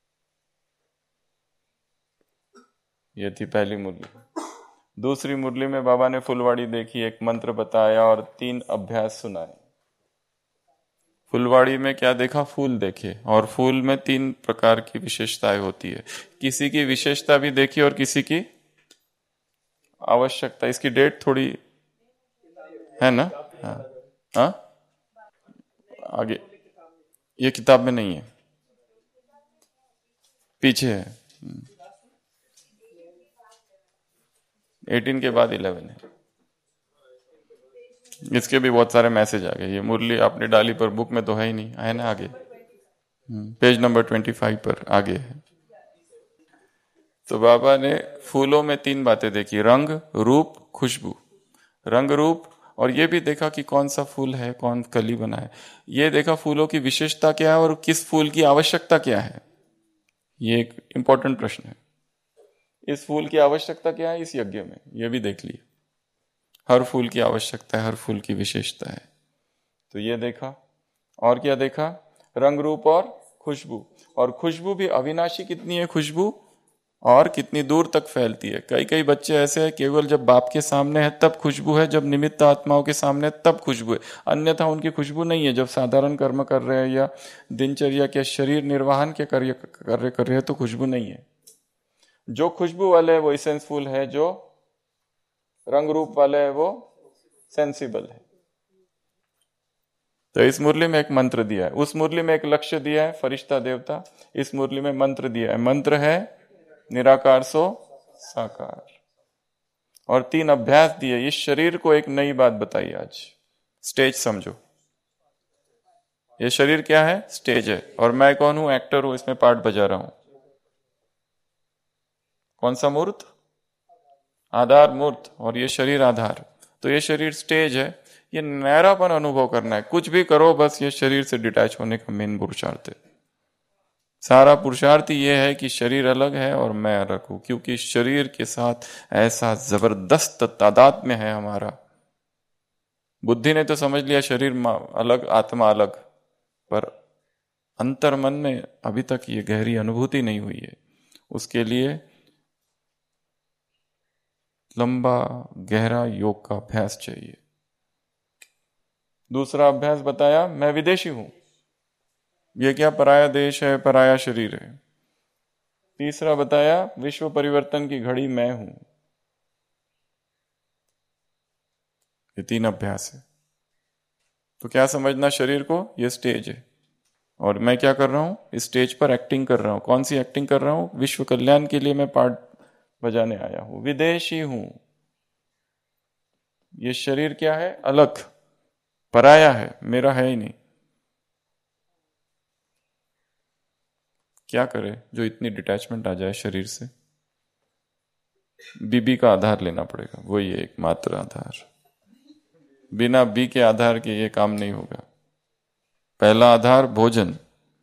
ये थी पहली मुरली। दूसरी मुरली में बाबा ने फुलवाड़ी देखी, एक मंत्र बताया और 3 अभ्यास सुनाए। फुलवाड़ी में क्या देखा? फूल देखे, और फूल में 3 प्रकार की विशेषताएं होती है। किसी की विशेषता भी देखी और किसी की आवश्यकता। इसकी डेट थोड़ी है ना? हाँ, आगे ये किताब में नहीं है, पीछे है। 18 के बाद 11 है। इसके भी बहुत सारे मैसेज आ गए। ये मुरली आपने डाली पर बुक में तो है ही नहीं, है ना आगे, पेज नंबर 25 पर आगे है। तो बाबा ने फूलों में 3 बातें देखी, रंग, रूप, खुशबू। रंग, रूप, और ये भी देखा कि कौन सा फूल है, कौन कली बना है। ये देखा फूलों की विशेषता क्या है और किस फूल की आवश्यकता क्या है। ये एक इंपॉर्टेंट प्रश्न है। इस फूल की आवश्यकता क्या है इस यज्ञ में, ये भी देख लिए। हर फूल की आवश्यकता है, हर फूल की विशेषता है। तो ये देखा। और क्या देखा, रंग, रूप और खुशबू। और खुशबू भी अविनाशी कितनी है खुशबू, और कितनी दूर तक फैलती है। कई कई बच्चे ऐसे हैं केवल जब बाप के सामने है तब खुशबू है, जब निमित्त आत्माओं के सामने है तब खुशबू है, अन्यथा उनकी खुशबू नहीं है। जब साधारण कर्म कर रहे हैं या दिनचर्या के शरीर निर्वाहन के कार्य कर रहे हैं तो खुशबू नहीं है। जो खुशबू वाले है वो इसेंसफुल है, जो रंग रूप वाले है वो सेंसिबल है। तो इस मुरली में एक मंत्र दिया है, उस मुरली में एक लक्ष्य दिया है, फरिश्ता देवता। इस मुरली में मंत्र दिया है, मंत्र है निराकार सो साकार। और 3 अभ्यास दिए। इस शरीर को एक नई बात बताई आज, स्टेज समझो। ये शरीर क्या है, स्टेज है, और मैं कौन हूं, एक्टर हूं, इसमें पार्ट बजा रहा हूं। कौन सा मूर्त, आधार मूर्त, और ये शरीर आधार। तो ये शरीर स्टेज है, ये नहरापन अनुभव करना है। कुछ भी करो बस ये शरीर से डिटैच होने का मेन पुरुषार्थ है। सारा पुरुषार्थ ये है कि शरीर अलग है और मैं अलग हूं, क्योंकि शरीर के साथ ऐसा जबरदस्त तादाद में है हमारा। बुद्धि ने तो समझ लिया शरीर अलग, आत्मा अलग, पर अंतर मन में अभी तक ये गहरी अनुभूति नहीं हुई है। उसके लिए लंबा गहरा योग का अभ्यास चाहिए। दूसरा अभ्यास बताया, मैं विदेशी हूं। ये क्या, पराया देश है, पराया शरीर है। तीसरा बताया, विश्व परिवर्तन की घड़ी मैं हूं। ये 3 अभ्यास है। तो क्या समझना शरीर को, ये स्टेज है, और मैं क्या कर रहा हूं, इस स्टेज पर एक्टिंग कर रहा हूं। कौन सी एक्टिंग कर रहा हूं, विश्व कल्याण के लिए मैं पार्ट बजाने आया हूं, विदेशी हूं। ये शरीर क्या है, अलग, पराया है, मेरा है ही नहीं। क्या करे जो इतनी डिटैचमेंट आ जाए शरीर से। बीबी का आधार लेना पड़ेगा, वही है एकमात्र आधार। बिना बी के आधार के ये काम नहीं होगा। पहला आधार भोजन।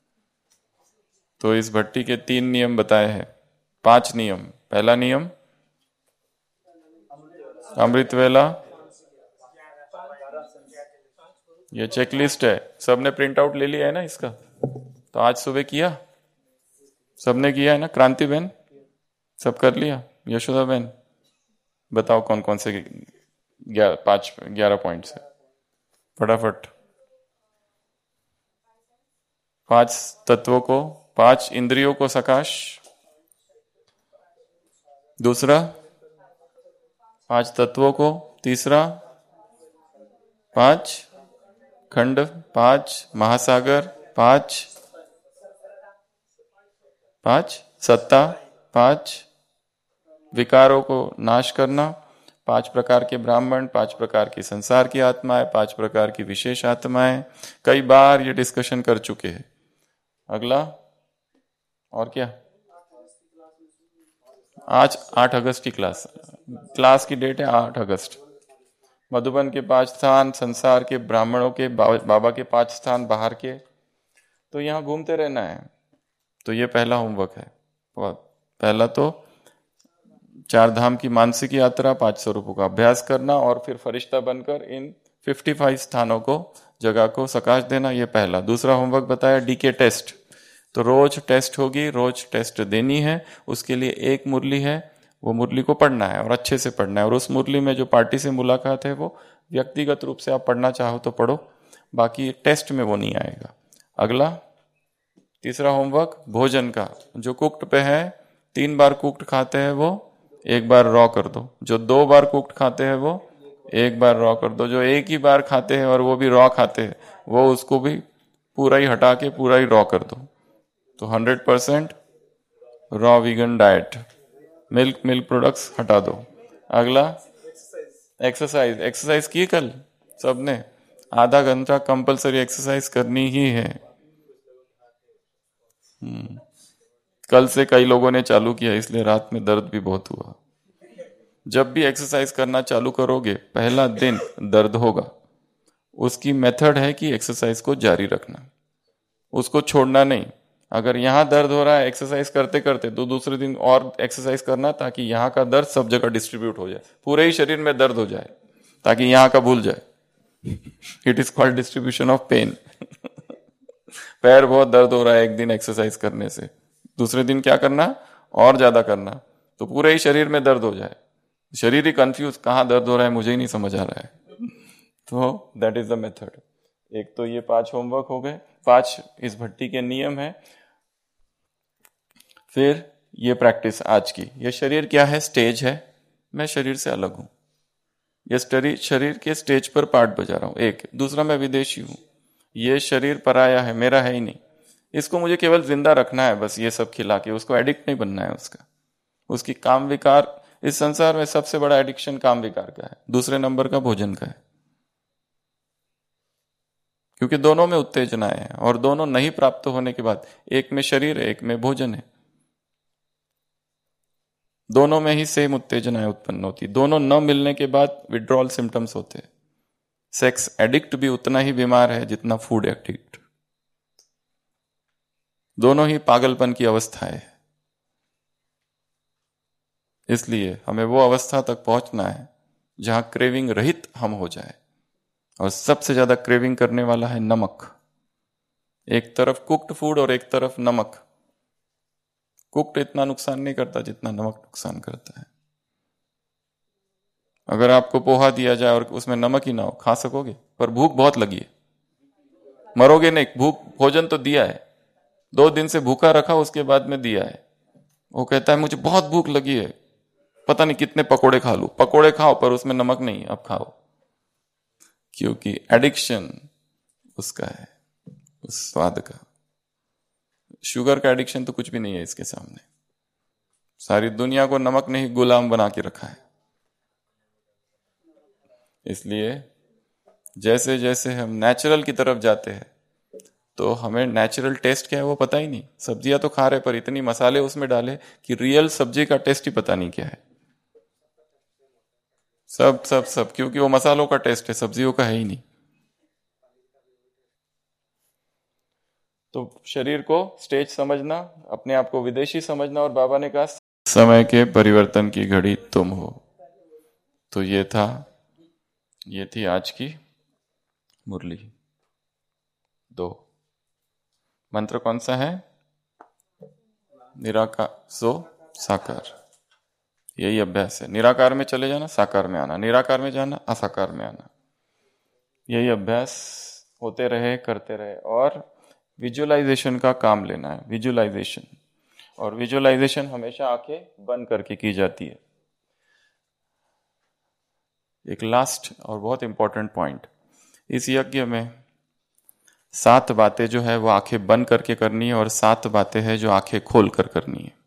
तो इस भट्टी के 3 नियम बताए हैं, 5 नियम। पहला नियम अमृत वेला, ये चेकलिस्ट है, सबने प्रिंट आउट ले लिया है ना इसका। तो आज सुबह किया, सबने किया है ना। क्रांति बहन सब कर लिया, यशोदा बहन बताओ कौन कौन से 11 पॉइंट्स है फटाफट। 5 तत्वों को, 5 इंद्रियों को सकाश। दूसरा 5 तत्वों को। तीसरा 5 खंड, 5 महासागर, 5 सत्ता, 5 विकारों को नाश करना, 5 प्रकार के ब्राह्मण, 5 प्रकार की संसार की आत्माएं, 5 प्रकार की विशेष आत्माएं। कई बार ये डिस्कशन कर चुके हैं। अगला और क्या, आज 8 अगस्त की क्लास की डेट है 8 अगस्त। मधुबन के 5 स्थान, संसार के ब्राह्मणों के, बाबा के 5 स्थान बाहर के। तो यहाँ घूमते रहना है। तो ये पहला होमवर्क है। पहला तो 4 धाम की मानसिक यात्रा, 500 रुपयों का अभ्यास करना, और फिर फरिश्ता बनकर इन 55 स्थानों को, जगह को सकाश देना। ये पहला। दूसरा होमवर्क बताया डीके टेस्ट। तो रोज टेस्ट होगी, रोज टेस्ट देनी है। उसके लिए एक मुरली है, वो मुरली को पढ़ना है और अच्छे से पढ़ना है। और उस मुरली में जो पार्टी से मुलाकात है वो व्यक्तिगत रूप से आप पढ़ना चाहो तो पढ़ो, बाकी टेस्ट में वो नहीं आएगा। अगला तीसरा होमवर्क भोजन का। जो कुक्ड पे है, 3 बार कुक्ड खाते हैं वो 1 बार रॉ कर दो। जो 2 बार कुक्ड खाते हैं वो 1 बार रॉ कर दो। जो 1 ही बार खाते हैं और वो भी रॉ खाते हैं, वो उसको भी पूरा ही हटा के पूरा ही रॉ कर दो। तो 100% raw vegan diet. Milk products हटा दो। अगला एक्सरसाइज। एक्सरसाइज की कल सबने? आधा घंटा कंपलसरी एक्सरसाइज करनी ही है। कल से कई लोगों ने चालू किया, इसलिए रात में दर्द भी बहुत हुआ। जब भी एक्सरसाइज करना चालू करोगे, पहला दिन दर्द होगा। उसकी मेथड है कि एक्सरसाइज को जारी रखना, उसको छोड़ना नहीं। अगर यहां दर्द हो रहा है एक्सरसाइज करते करते, तो दूसरे दिन और एक्सरसाइज करना, ताकि यहां का दर्द सब जगह डिस्ट्रीब्यूट हो जाए, पूरे ही शरीर में दर्द हो जाए, ताकि यहां का भूल जाए। It is called distribution of pain. पैर बहुत दर्द हो रहा है एक दिन एक्सरसाइज करने से, दूसरे दिन क्या करना? और ज्यादा करना, तो पूरे ही शरीर में दर्द हो जाए। शरीर ही कंफ्यूज, कहां दर्द हो रहा है मुझे ही नहीं समझ आ रहा है। तो दैट इज द मेथड। एक तो ये 5 होमवर्क हो गए, 5 इस भट्टी के नियम है। फिर ये प्रैक्टिस आज की, ये शरीर क्या है? स्टेज है। मैं शरीर से अलग हूं, ये शरीर के स्टेज पर पार्ट बजा रहा हूं। एक दूसरा, मैं विदेशी हूं, ये शरीर पराया है, मेरा है ही नहीं। इसको मुझे केवल जिंदा रखना है बस, ये सब खिला के। उसको एडिक्ट नहीं बनना है उसका। उसकी काम विकार, इस संसार में सबसे बड़ा एडिक्शन काम विकार का है, दूसरे नंबर का भोजन का है। क्योंकि दोनों में उत्तेजनाएं हैं, और दोनों नहीं प्राप्त होने के बाद, एक में शरीर है, एक में भोजन है, दोनों में ही सेम उत्तेजनाएं उत्पन्न होती। दोनों न मिलने के बाद विड्रॉल सिम्टम्स होते हैं। सेक्स एडिक्ट भी उतना ही बीमार है जितना फूड एडिक्ट। दोनों ही पागलपन की अवस्था है। इसलिए हमें वो अवस्था तक पहुंचना है जहां क्रेविंग रहित हम हो जाए। और सबसे ज्यादा क्रेविंग करने वाला है नमक। एक तरफ कुक्ड फूड और एक तरफ नमक। कुक्ड इतना नुकसान नहीं करता जितना नमक नुकसान करता है। अगर आपको पोहा दिया जाए और उसमें नमक ही ना हो, खा सकोगे? पर भूख बहुत लगी है, मरोगे नहीं। भोजन तो दिया है, 2 दिन से भूखा रखा, उसके बाद में दिया है। वो कहता है मुझे बहुत भूख लगी है, पता नहीं कितने पकोड़े खा लूं। पकोड़े खाओ पर उसमें नमक नहीं, अब खाओ। क्योंकि एडिक्शन उसका है, उस स्वाद का। शुगर का एडिक्शन तो कुछ भी नहीं है इसके सामने। सारी दुनिया को नमक ने ही गुलाम बना के रखा है। इसलिए जैसे जैसे हम नेचुरल की तरफ जाते हैं, तो हमें नेचुरल टेस्ट क्या है वो पता ही नहीं। सब्जियां तो खा रहे, पर इतनी मसाले उसमें डाले कि रियल सब्जी का टेस्ट ही पता नहीं क्या है। सब सब सब, क्योंकि वो मसालों का टेस्ट है, सब्जियों का है ही नहीं। तो शरीर को स्टेज समझना, अपने आप को विदेशी समझना, और बाबा ने कहा समय के परिवर्तन की घड़ी तुम हो। तो ये थी आज की मुरली। 2 मंत्र कौन सा है? निराकार सो साकार। यही अभ्यास है। निराकार में चले जाना, साकार में आना, निराकार में जाना, असाकार में आना। यही अभ्यास होते रहे, करते रहे। और विजुअलाइजेशन का काम लेना है, विजुअलाइजेशन। और विजुअलाइजेशन हमेशा आंखें बंद करके की जाती है। एक लास्ट और बहुत इंपॉर्टेंट पॉइंट, इस यज्ञ में 7 बातें जो है वो आंखें बंद करके करनी है, और 7 बातें हैं जो आंखें खोल कर करनी है।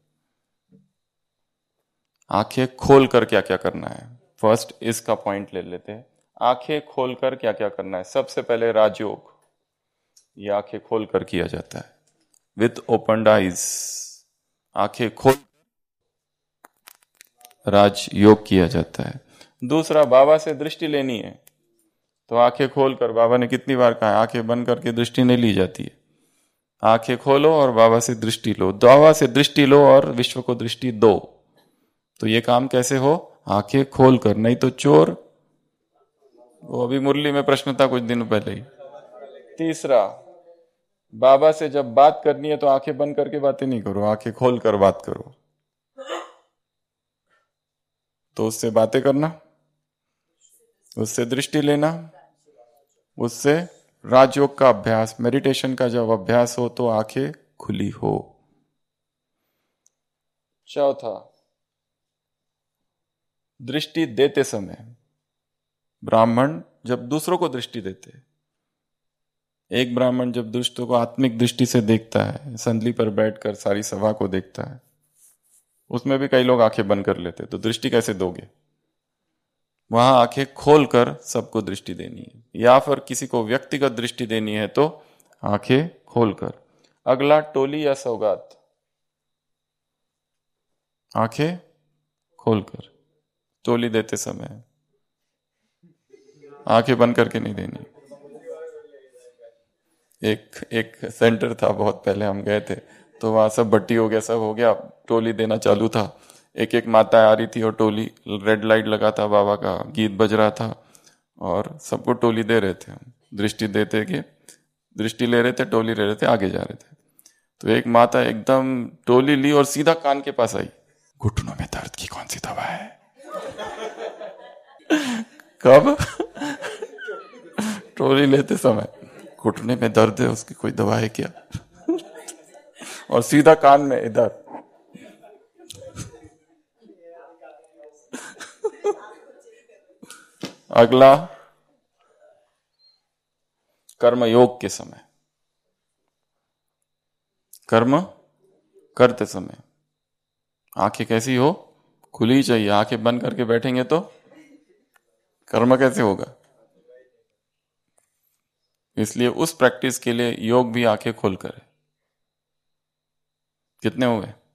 आंखें खोल कर क्या क्या करना है, फर्स्ट इसका पॉइंट ले लेते हैं। आंखें खोल कर क्या क्या करना है? सबसे पहले राजयोग, ये आंखें खोल कर किया जाता है, विथ ओपन आइज। आंखें खोल राजयोग किया जाता है। दूसरा, बाबा से दृष्टि लेनी है, तो आंखें खोल कर, बाबा ने कितनी बार कहा, आंखें बंद करके दृष्टि नहीं ली जाती है। आंखें खोलो और बाबा से दृष्टि लो। बाबा से दृष्टि लो और विश्व को दृष्टि दो। तो ये काम कैसे हो? आंखें खोल कर, नहीं तो चोर। वो अभी मुरली में प्रश्न था कुछ दिन पहले ही। तीसरा, बाबा से जब बात करनी है तो आंखें बंद करके बातें नहीं करो, आंखें खोल कर बात करो। तो उससे बातें करना, उससे दृष्टि लेना, उससे राजयोग का अभ्यास, मेडिटेशन का जब अभ्यास हो तो आंखें खुली हो। चौथा, दृष्टि देते समय ब्राह्मण जब दूसरों को दृष्टि देते, एक ब्राह्मण जब दुष्टों को आत्मिक दृष्टि से देखता है, संदली पर बैठकर सारी सभा को देखता है, उसमें भी कई लोग आंखें बंद कर लेते, तो दृष्टि कैसे दोगे? वहां आंखें खोलकर सबको दृष्टि देनी है, या फिर किसी को व्यक्तिगत दृष्टि देनी है तो आंखें खोलकर। अगला टोली या सौगात, आंखें खोलकर। टोली देते समय आंखें बंद करके नहीं देनी। एक सेंटर था, बहुत पहले हम गए थे, तो वहां सब भट्टी हो गया, सब हो गया, टोली देना चालू था। एक एक माता आ रही थी और टोली, रेड लाइट लगा था, बाबा का गीत बज रहा था और सबको टोली दे रहे थे। हम दृष्टि देते के दृष्टि ले रहे थे, टोली ले रहे थे, आगे जा रहे थे। तो एक माता एकदम टोली ली और सीधा कान के पास आई, घुटनों में दर्द की कौन सी दवा है? कब? टोली लेते समय। घुटने में दर्द है, उसकी कोई दवा है क्या? और सीधा कान में इधर। अगला कर्म योग के समय, कर्म करते समय आंखें कैसी हो? खुली चाहिए। आंखें बंद करके बैठेंगे तो कर्म कैसे होगा? इसलिए उस प्रैक्टिस के लिए योग भी आंखें खोलकर है। कितने हो गए?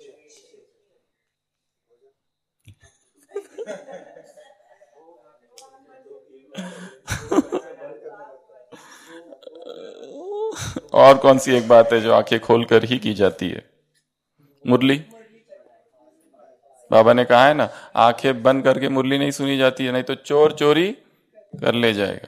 और कौन सी एक बात है जो आंखें खोलकर ही की जाती है? मुरली। बाबा ने कहा है ना, आंखें बंद करके मुरली नहीं सुनी जाती है, नहीं तो चोर चोरी कर ले जाएगा।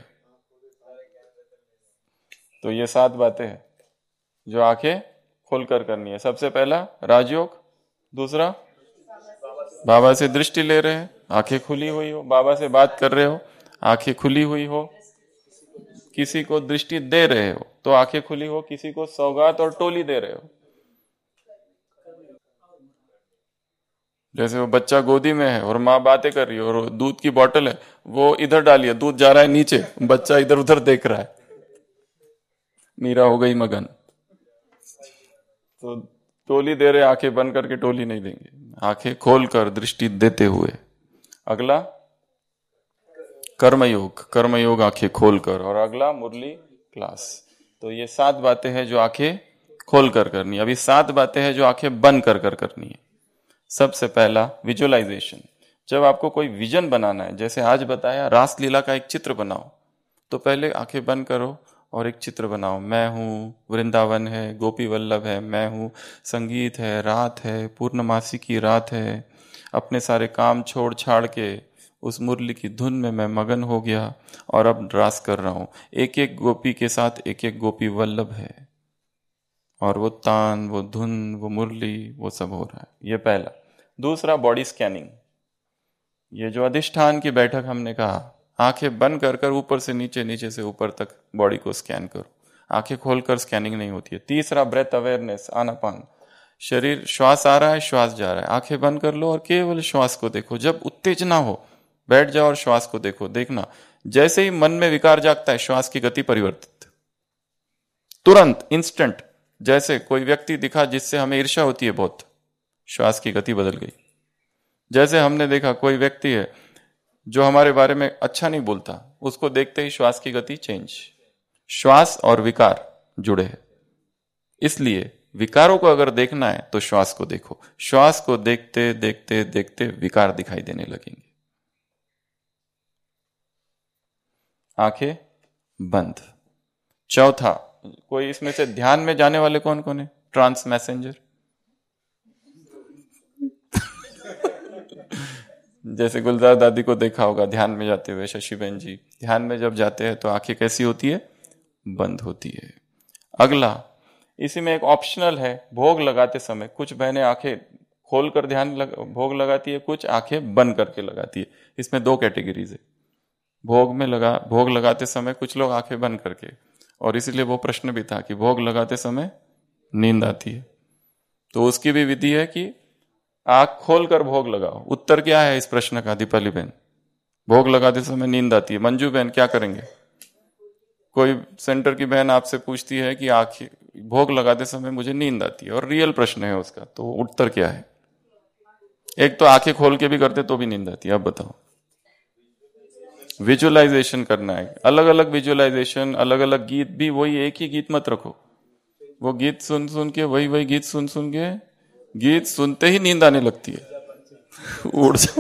तो ये 7 बातें हैं जो आंखें खोलकर करनी है। सबसे पहला राजयोग, दूसरा बाबा से दृष्टि ले रहे हैं, आंखें खुली हुई हो, बाबा से बात कर रहे हो, आंखें खुली हुई हो, किसी को दृष्टि दे रहे हो तो आंखें खुली हो, किसी को सौगात और टोली दे रहे हो। जैसे वो बच्चा गोदी में है और माँ बातें कर रही है और दूध की बोतल है, वो इधर डाली है, दूध जा रहा है नीचे, बच्चा इधर उधर देख रहा है, मीरा हो गई मगन। तो टोली दे रहे, आंखें बंद करके टोली नहीं देंगे, आंखें खोलकर दृष्टि देते हुए। अगला कर्मयोग, कर्मयोग आंखें खोलकर। और अगला मुरली क्लास। तो ये 7 बातें हैं जो आंखें खोलकर करनी है। अभी 7 बातें हैं जो आंखें बंद कर कर करनी है। सबसे पहला विजुअलाइजेशन। जब आपको कोई विजन बनाना है, जैसे आज बताया रासलीला का एक चित्र बनाओ, तो पहले आंखें बंद करो और एक चित्र बनाओ। मैं हूं, वृंदावन है, गोपी वल्लभ है, मैं हूं, संगीत है, रात है, पूर्णमासी की रात है, अपने सारे काम छोड़ छाड़ के उस मुरली की धुन में मैं मगन हो गया और अब रास कर रहा हूं। एक एक गोपी के साथ एक एक गोपी वल्लभ है और वो तान, वो धुन, वो मुरली, वो सब हो रहा है। ये पहला। दूसरा बॉडी स्कैनिंग। ये जो अधिष्ठान की बैठक हमने कहा, आंखें बंद कर कर ऊपर से नीचे, नीचे से ऊपर तक बॉडी को स्कैन करो। आंखें खोलकर स्कैनिंग नहीं होती है। तीसरा ब्रेथ अवेयरनेस, आनापान। शरीर, श्वास आ रहा है, श्वास जा रहा है, आंखें बंद कर लो और केवल श्वास को देखो। जब उत्तेजना हो बैठ जाओ और श्वास को देखो। देखना जैसे ही मन में विकार जागता है, श्वास की गति परिवर्तित, तुरंत, इंस्टेंट। जैसे कोई व्यक्ति दिखा जिससे हमें ईर्ष्या होती है बहुत, श्वास की गति बदल गई। जैसे हमने देखा कोई व्यक्ति है जो हमारे बारे में अच्छा नहीं बोलता, उसको देखते ही श्वास की गति चेंज। श्वास और विकार जुड़े हैं, इसलिए विकारों को अगर देखना है तो श्वास को देखो। श्वास को देखते देखते देखते विकार दिखाई देने लगेंगे। आंखें बंद। चौथा, कोई इसमें से ध्यान में जाने वाले कौन कौन है? Trance messenger. जैसे गुलजार दादी को देखा होगा ध्यान में जाते हुए, शशि बहन जी ध्यान में जब जाते हैं तो आंखें कैसी होती है? बंद होती है। अगला, इसी में एक ऑप्शनल है, भोग लगाते समय कुछ बहनें आंखें खोलकर भोग लगाती है, कुछ आंखें बंद करके लगाती है। इसमें 2 कैटेगरीज है। भोग लगाते समय कुछ लोग आंखें बंद करके, और इसीलिए वो प्रश्न भी था कि भोग लगाते समय नींद आती है, तो उसकी भी विधि है कि आंख खोलकर भोग लगाओ। उत्तर क्या है इस प्रश्न का दीपाली बहन? भोग लगाते समय नींद आती है। मंजू बहन क्या करेंगे? कोई सेंटर की बहन आपसे पूछती है कि आंखें भोग लगाते समय मुझे नींद आती है, और रियल प्रश्न है उसका, तो उत्तर क्या है? एक तो आंखें खोल के भी करते तो भी नींद आती है। अब बताओ। विजुअलाइजेशन करना है, अलग अलग विजुअलाइजेशन, अलग अलग गीत भी, वही एक ही गीत मत रखो। वो गीत सुन सुन के, वही गीत सुन सुन के, गीत सुनते ही नींद आने लगती है, उड़ जा।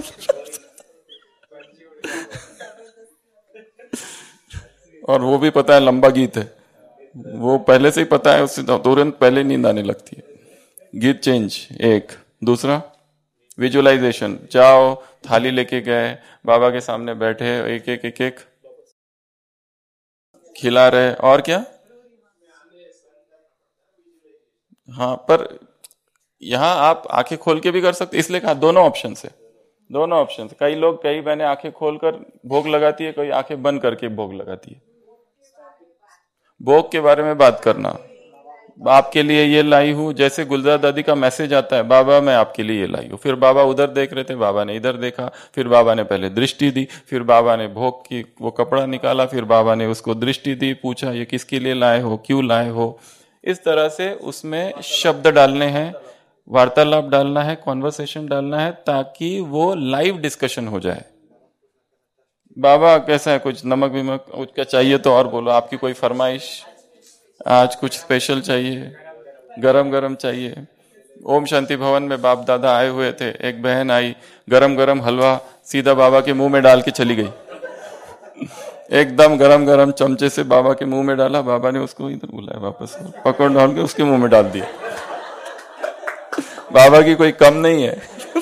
और वो भी पता है लंबा गीत है, वो पहले से ही पता है, उससे तुरंत पहले नींद आने लगती है। गीत चेंज एक। दूसरा विजुअलाइजेशन, जाओ थाली लेके गए, बाबा के सामने बैठे, एक एक एक एक खिला रहे, और क्या। हाँ, पर यहां आप आंखें खोल के भी कर सकते, इसलिए कहा दोनों ऑप्शन है, दोनों ऑप्शन। कई लोग, कई बहनें आंखें खोलकर भोग लगाती है, कोई आंखें बंद करके भोग लगाती है। भोग के बारे में बात करना, आपके लिए ये लाई हूं, जैसे गुलजार दादी का मैसेज आता है, बाबा मैं आपके लिए ये लाई हूं। फिर बाबा उधर देख रहे थे, बाबा ने इधर देखा, फिर बाबा ने पहले दृष्टि दी, फिर बाबा ने भोग की वो कपड़ा निकाला, फिर बाबा ने उसको दृष्टि दी, पूछा ये किसके लिए लाए हो, क्यों लाए हो। इस तरह से उसमें शब्द डालने हैं, वार्तालाप डालना है, कॉन्वर्सेशन डालना है, ताकि वो लाइव डिस्कशन हो जाए। बाबा कैसा है, कुछ नमक विमक क्या चाहिए तो और बोलो, आपकी कोई फरमाइश, आज कुछ स्पेशल चाहिए, गरम गरम चाहिए। ओम शांति भवन में बाप दादा आए हुए थे, एक बहन आई, गरम गरम हलवा सीधा बाबा के मुंह में डाल के चली गई। एकदम गरम गरम चमचे से बाबा के मुंह में डाला, बाबा ने उसको इधर बुलाया, वापस पकड़ डाल के उसके मुंह में डाल दिया। बाबा की कोई कम नहीं है।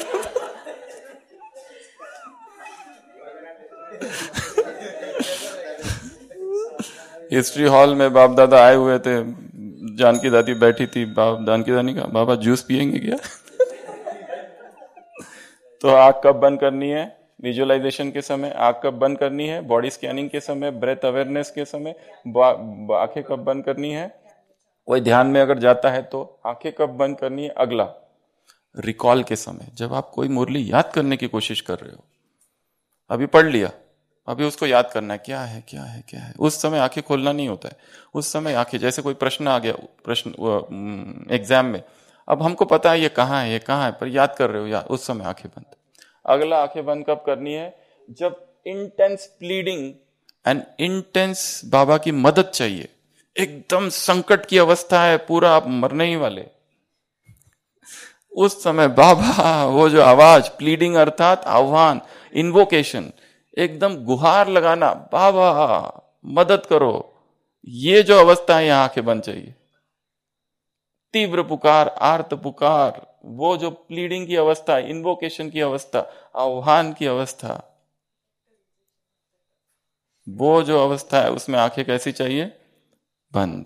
हिस्ट्री हॉल में बाप दादा आए हुए थे, जानकी दादी बैठी थी, जानकी दादी का बाबा जूस पियेंगे क्या? तो आंख कब बंद करनी है? विजुअलाइजेशन के समय। आंख कब बंद करनी है? बॉडी स्कैनिंग के समय, ब्रेथ अवेयरनेस के समय। आंखें कब बंद करनी है? कोई ध्यान में अगर जाता है तो आंखें कब बंद करनी है? अगला रिकॉल के समय, जब आप कोई मुरली याद करने की कोशिश कर रहे हो, अभी पढ़ लिया, अभी उसको याद करना है, क्या है क्या है क्या है, उस समय आंखें खोलना नहीं होता है। उस समय आंखें, जैसे कोई प्रश्न आ गया, प्रश्न एग्जाम में, अब हमको पता है ये कहाँ है, ये कहाँ है, पर याद कर रहे हो, याद, उस समय आंखें बंद। अगला आंखें बंद कब करनी है? जब इंटेंस प्लीडिंग एंड इंटेंस बाबा की मदद चाहिए, एकदम संकट की अवस्था है, पूरा आप मरने ही वाले, उस समय बाबा, वो जो आवाज, प्लीडिंग अर्थात आह्वान, इन्वोकेशन, एकदम गुहार लगाना, बाबा मदद करो, ये जो अवस्था है, यहां आंखें बंद चाहिए। तीव्र पुकार, आर्त पुकार, वो जो प्लीडिंग की अवस्था, इन्वोकेशन की अवस्था, आह्वान की अवस्था, वो जो अवस्था है, उसमें आंखें कैसी चाहिए? बंद।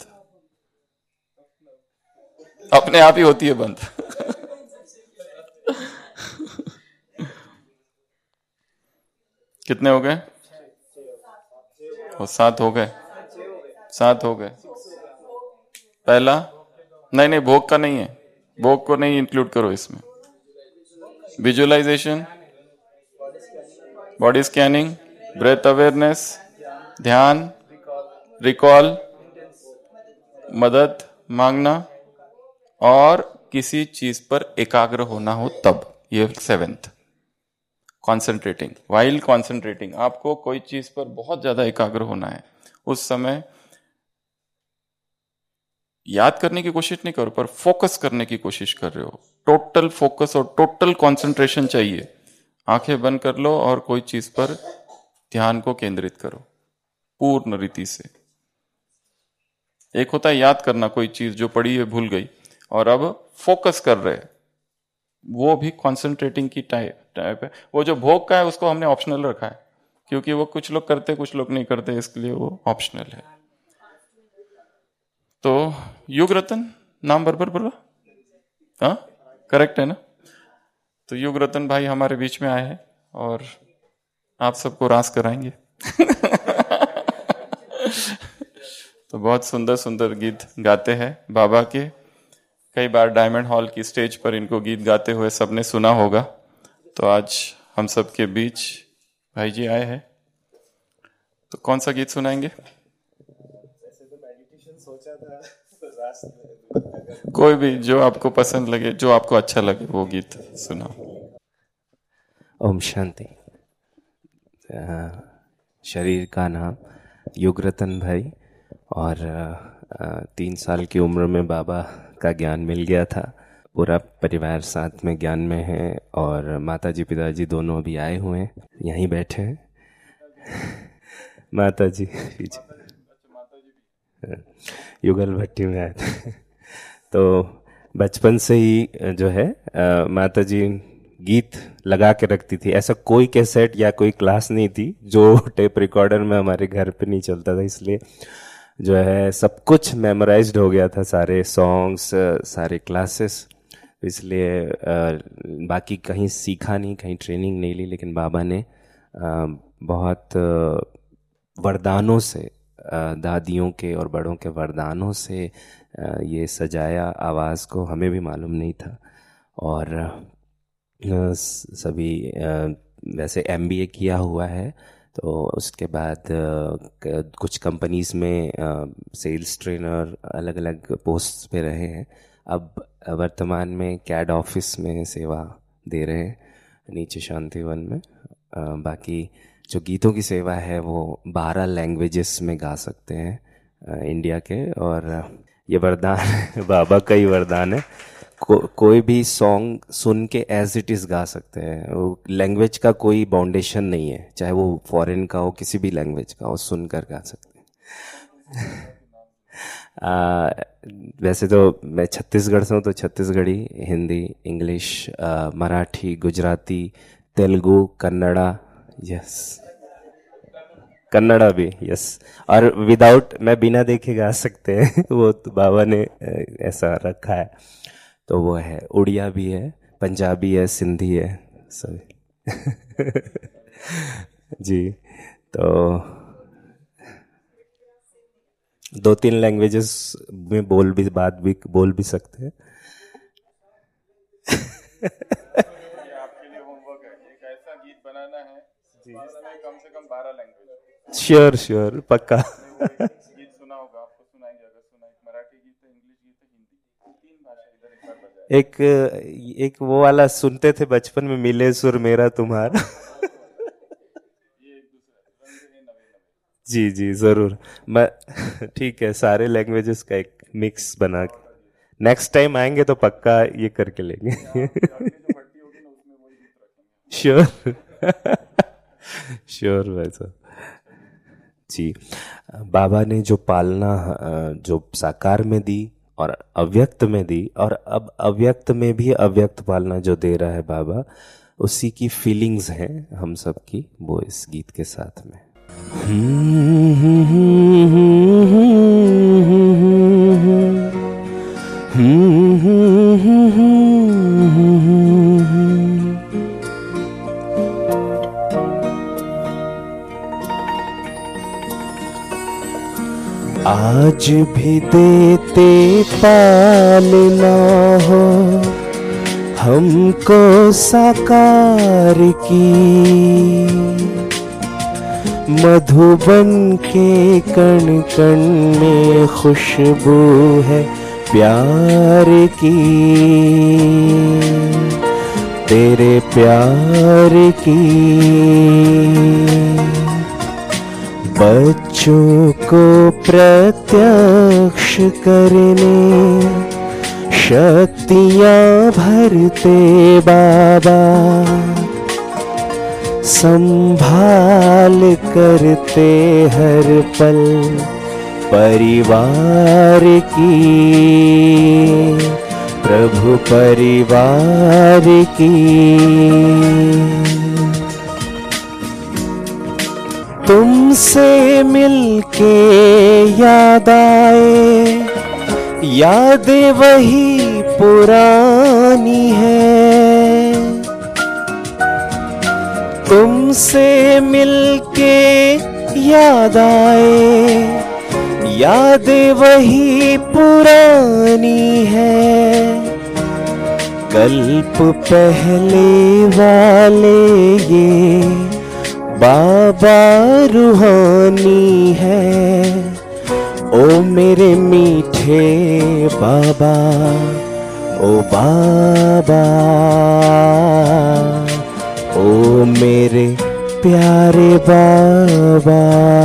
अपने आप ही होती है बंद। कितने हो गए? वो 7 हो गए, 7 हो गए। पहला नहीं, भोग का नहीं है, भोग को नहीं इंक्लूड करो इसमें। Visualization, body scanning, breath awareness, ध्यान, रिकॉल, मदद मांगना, और किसी चीज पर एकाग्र होना हो तब, ये 7th। कॉन्सेंट्रेटिंग, वाइल कॉन्सेंट्रेटिंग, आपको कोई चीज पर बहुत ज्यादा एकाग्र होना है, उस समय याद करने की कोशिश नहीं करो, पर फोकस करने की कोशिश कर रहे हो। टोटल फोकस और टोटल कंसंट्रेशन चाहिए। आंखें बंद कर लो और कोई चीज पर ध्यान को केंद्रित करो पूर्ण रीति से। एक होता है याद करना, कोई चीज जो पड़ी है भूल गई, और अब फोकस कर रहे, वो भी कंसंट्रेटिंग की टाइप है। वो जो भोग का है उसको हमने ऑप्शनल रखा है, क्योंकि वो कुछ लोग करते कुछ लोग नहीं करते, इसके लिए वो ऑप्शनल है। तो युग रतन नाम बराबर बोला? हाँ, करेक्ट है ना? तो युग रतन भाई हमारे बीच में आए हैं और आप सबको रास कराएंगे। तो बहुत सुंदर सुंदर गीत गाते हैं बाबा के। कई बार डायमंड हॉल की स्टेज पर इनको गीत गाते हुए सबने सुना होगा। तो आज हम सब के बीच भाई जी आए हैं, तो कौन सा गीत सुनाएंगे? कोई भी जो आपको पसंद लगे, जो आपको अच्छा लगे, वो गीत सुनाओ। ओम शांति। शरीर का नाम युगरतन भाई, और 3 साल की उम्र में बाबा का ज्ञान मिल गया था। पूरा परिवार साथ में ज्ञान में है, और माताजी पिताजी दोनों भी आए हुए हैं, यहीं बैठे हैं। माताजी पीछे, युगल भट्टी में आए थे। तो बचपन से ही जो है माताजी गीत लगा के रखती थी। ऐसा कोई कैसेट या कोई क्लास नहीं थी जो टेप रिकॉर्डर में हमारे घर पे नहीं चलता था, इसलिए जो है सब कुछ मेमोराइज्ड हो गया था, सारे सॉन्ग्स, सारे क्लासेस। इसलिए बाकी कहीं सीखा नहीं, कहीं ट्रेनिंग नहीं ली, लेकिन बाबा ने बहुत वरदानों से, दादियों के और बड़ों के वरदानों से ये सजाया आवाज़ को, हमें भी मालूम नहीं था। और सभी वैसे MBA किया हुआ है, तो उसके बाद कुछ कंपनीज में सेल्स ट्रेनर, अलग अलग पोस्ट पे रहे हैं। अब वर्तमान में कैड ऑफिस में सेवा दे रहे हैं नीचे शांतिवन में। बाकी जो गीतों की सेवा है वो 12 लैंग्वेजेस में गा सकते हैं इंडिया के, और ये वरदान बाबा का ही वरदान है। कोई भी सॉन्ग सुन के एज इट इज़ गा सकते हैं, वो लैंग्वेज का कोई बाउंडेशन नहीं है, चाहे वो फॉरेन का हो, किसी भी लैंग्वेज का हो, सुनकर गा सकते हैं। वैसे तो मैं छत्तीसगढ़ से हूँ, तो छत्तीसगढ़ी, हिंदी, इंग्लिश, मराठी, गुजराती, तेलुगु, कन्नड़ा, यस, कन्नड़ा भी, यस। और विदाउट, मैं बिना देखे गा सकते हैं वो तो बाबा ने ऐसा रखा है। तो वो है, उड़िया भी है, पंजाबी है, सिंधी है, सभी। जी, तो 2-3 लैंग्वेजेस में बोल भी सकते हैं। आपके लिए होमवर्क है, एक ऐसा गीत बनाना है जिसमें कम से कम 12 लैंग्वेज। श्योर, पक्का। गीत सुना होगा, आपको सुनाएंगे, अगर सुना, एक मराठी गीत है, इंग्लिश गीत है, हिंदी, 3 भाषा इधर एक बार बजाए। एक वो वाला सुनते थे बचपन में, मिले सुर मेरा तुम्हारा। ये एक दूसरा रंग है नवे नवे। जी जरूर, मैं ठीक है, सारे लैंग्वेजेस का एक मिक्स बना के नेक्स्ट टाइम आएंगे तो पक्का ये करके लेंगे। श्योर भाई साहब जी। बाबा ने जो पालना जो साकार में दी और अव्यक्त में दी, और अब अव्यक्त में भी अव्यक्त पालना जो दे रहा है बाबा, उसी की फीलिंग्स हैं हम सब की, वो इस गीत के साथ में। आज भी देते पालना हो हमको साकार की, मधुबन के कण कण में खुशबू है प्यार की, तेरे प्यार की। बच्चों को प्रत्यक्ष करने शक्तियाँ भरते बाबा, संभाल करते हर पल परिवार की, प्रभु परिवार की। तुमसे मिलके याद आए, यादें वही पुरानी है, तुमसे मिलके याद आए, यादें वही पुरानी है, कल्प पहले वाले ये बाबा रूहानी है। ओ मेरे मीठे बाबा, ओ बाबा, ओ मेरे प्यारे बाबा।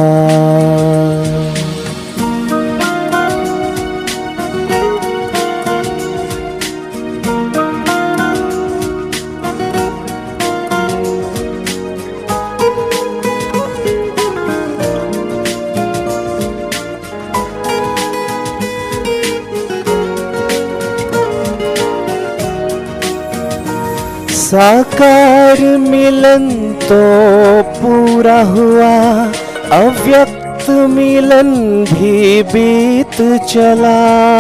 साकार मिलन तो पूरा हुआ, अव्यक्त मिलन भी बीत चला।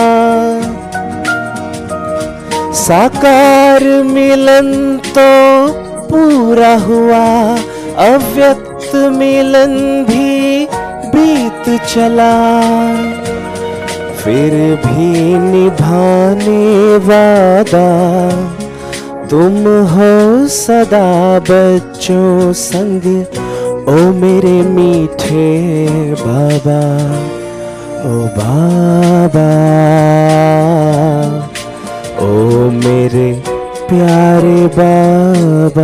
साकार मिलन तो पूरा हुआ, अव्यक्त मिलन भी बीत चला। फिर भी निभाने वादा तुम हो सदा बच्चों संग, ओ मेरे मीठे बाबा, ओ बाबा, ओ मेरे प्यारे बाबा।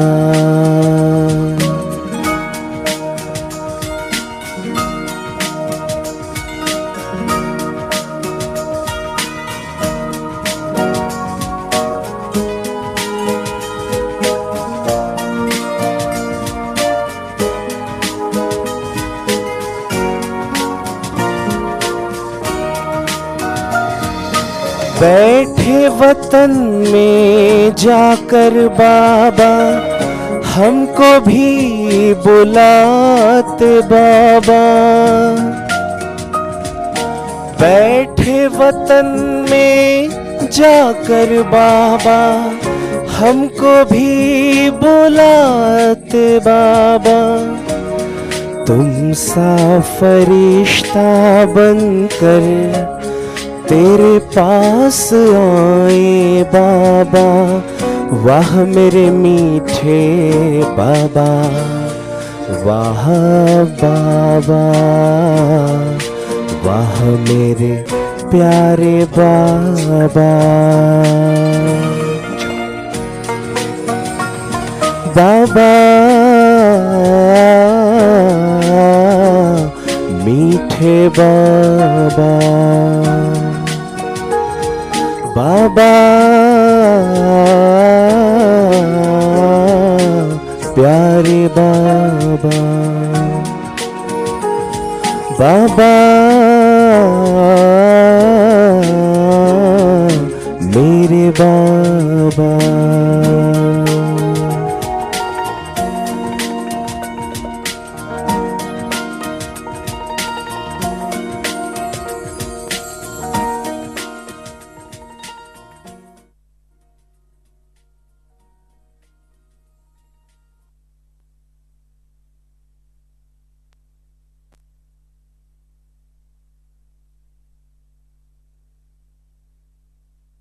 बैठे वतन में जाकर बाबा, हमको भी बुलाते बाबा। बैठे वतन में जाकर बाबा, हमको भी बुलाते बाबा। तुम सा फरिश्ता बनकर तेरे पास आए बाबा। वाह मेरे मीठे बाबा, वाह बाबा, वाह मेरे प्यारे बाबा। बाबा मीठे बाबा, बाबा प्यारे बाबा, बाबा मेरे बाबा।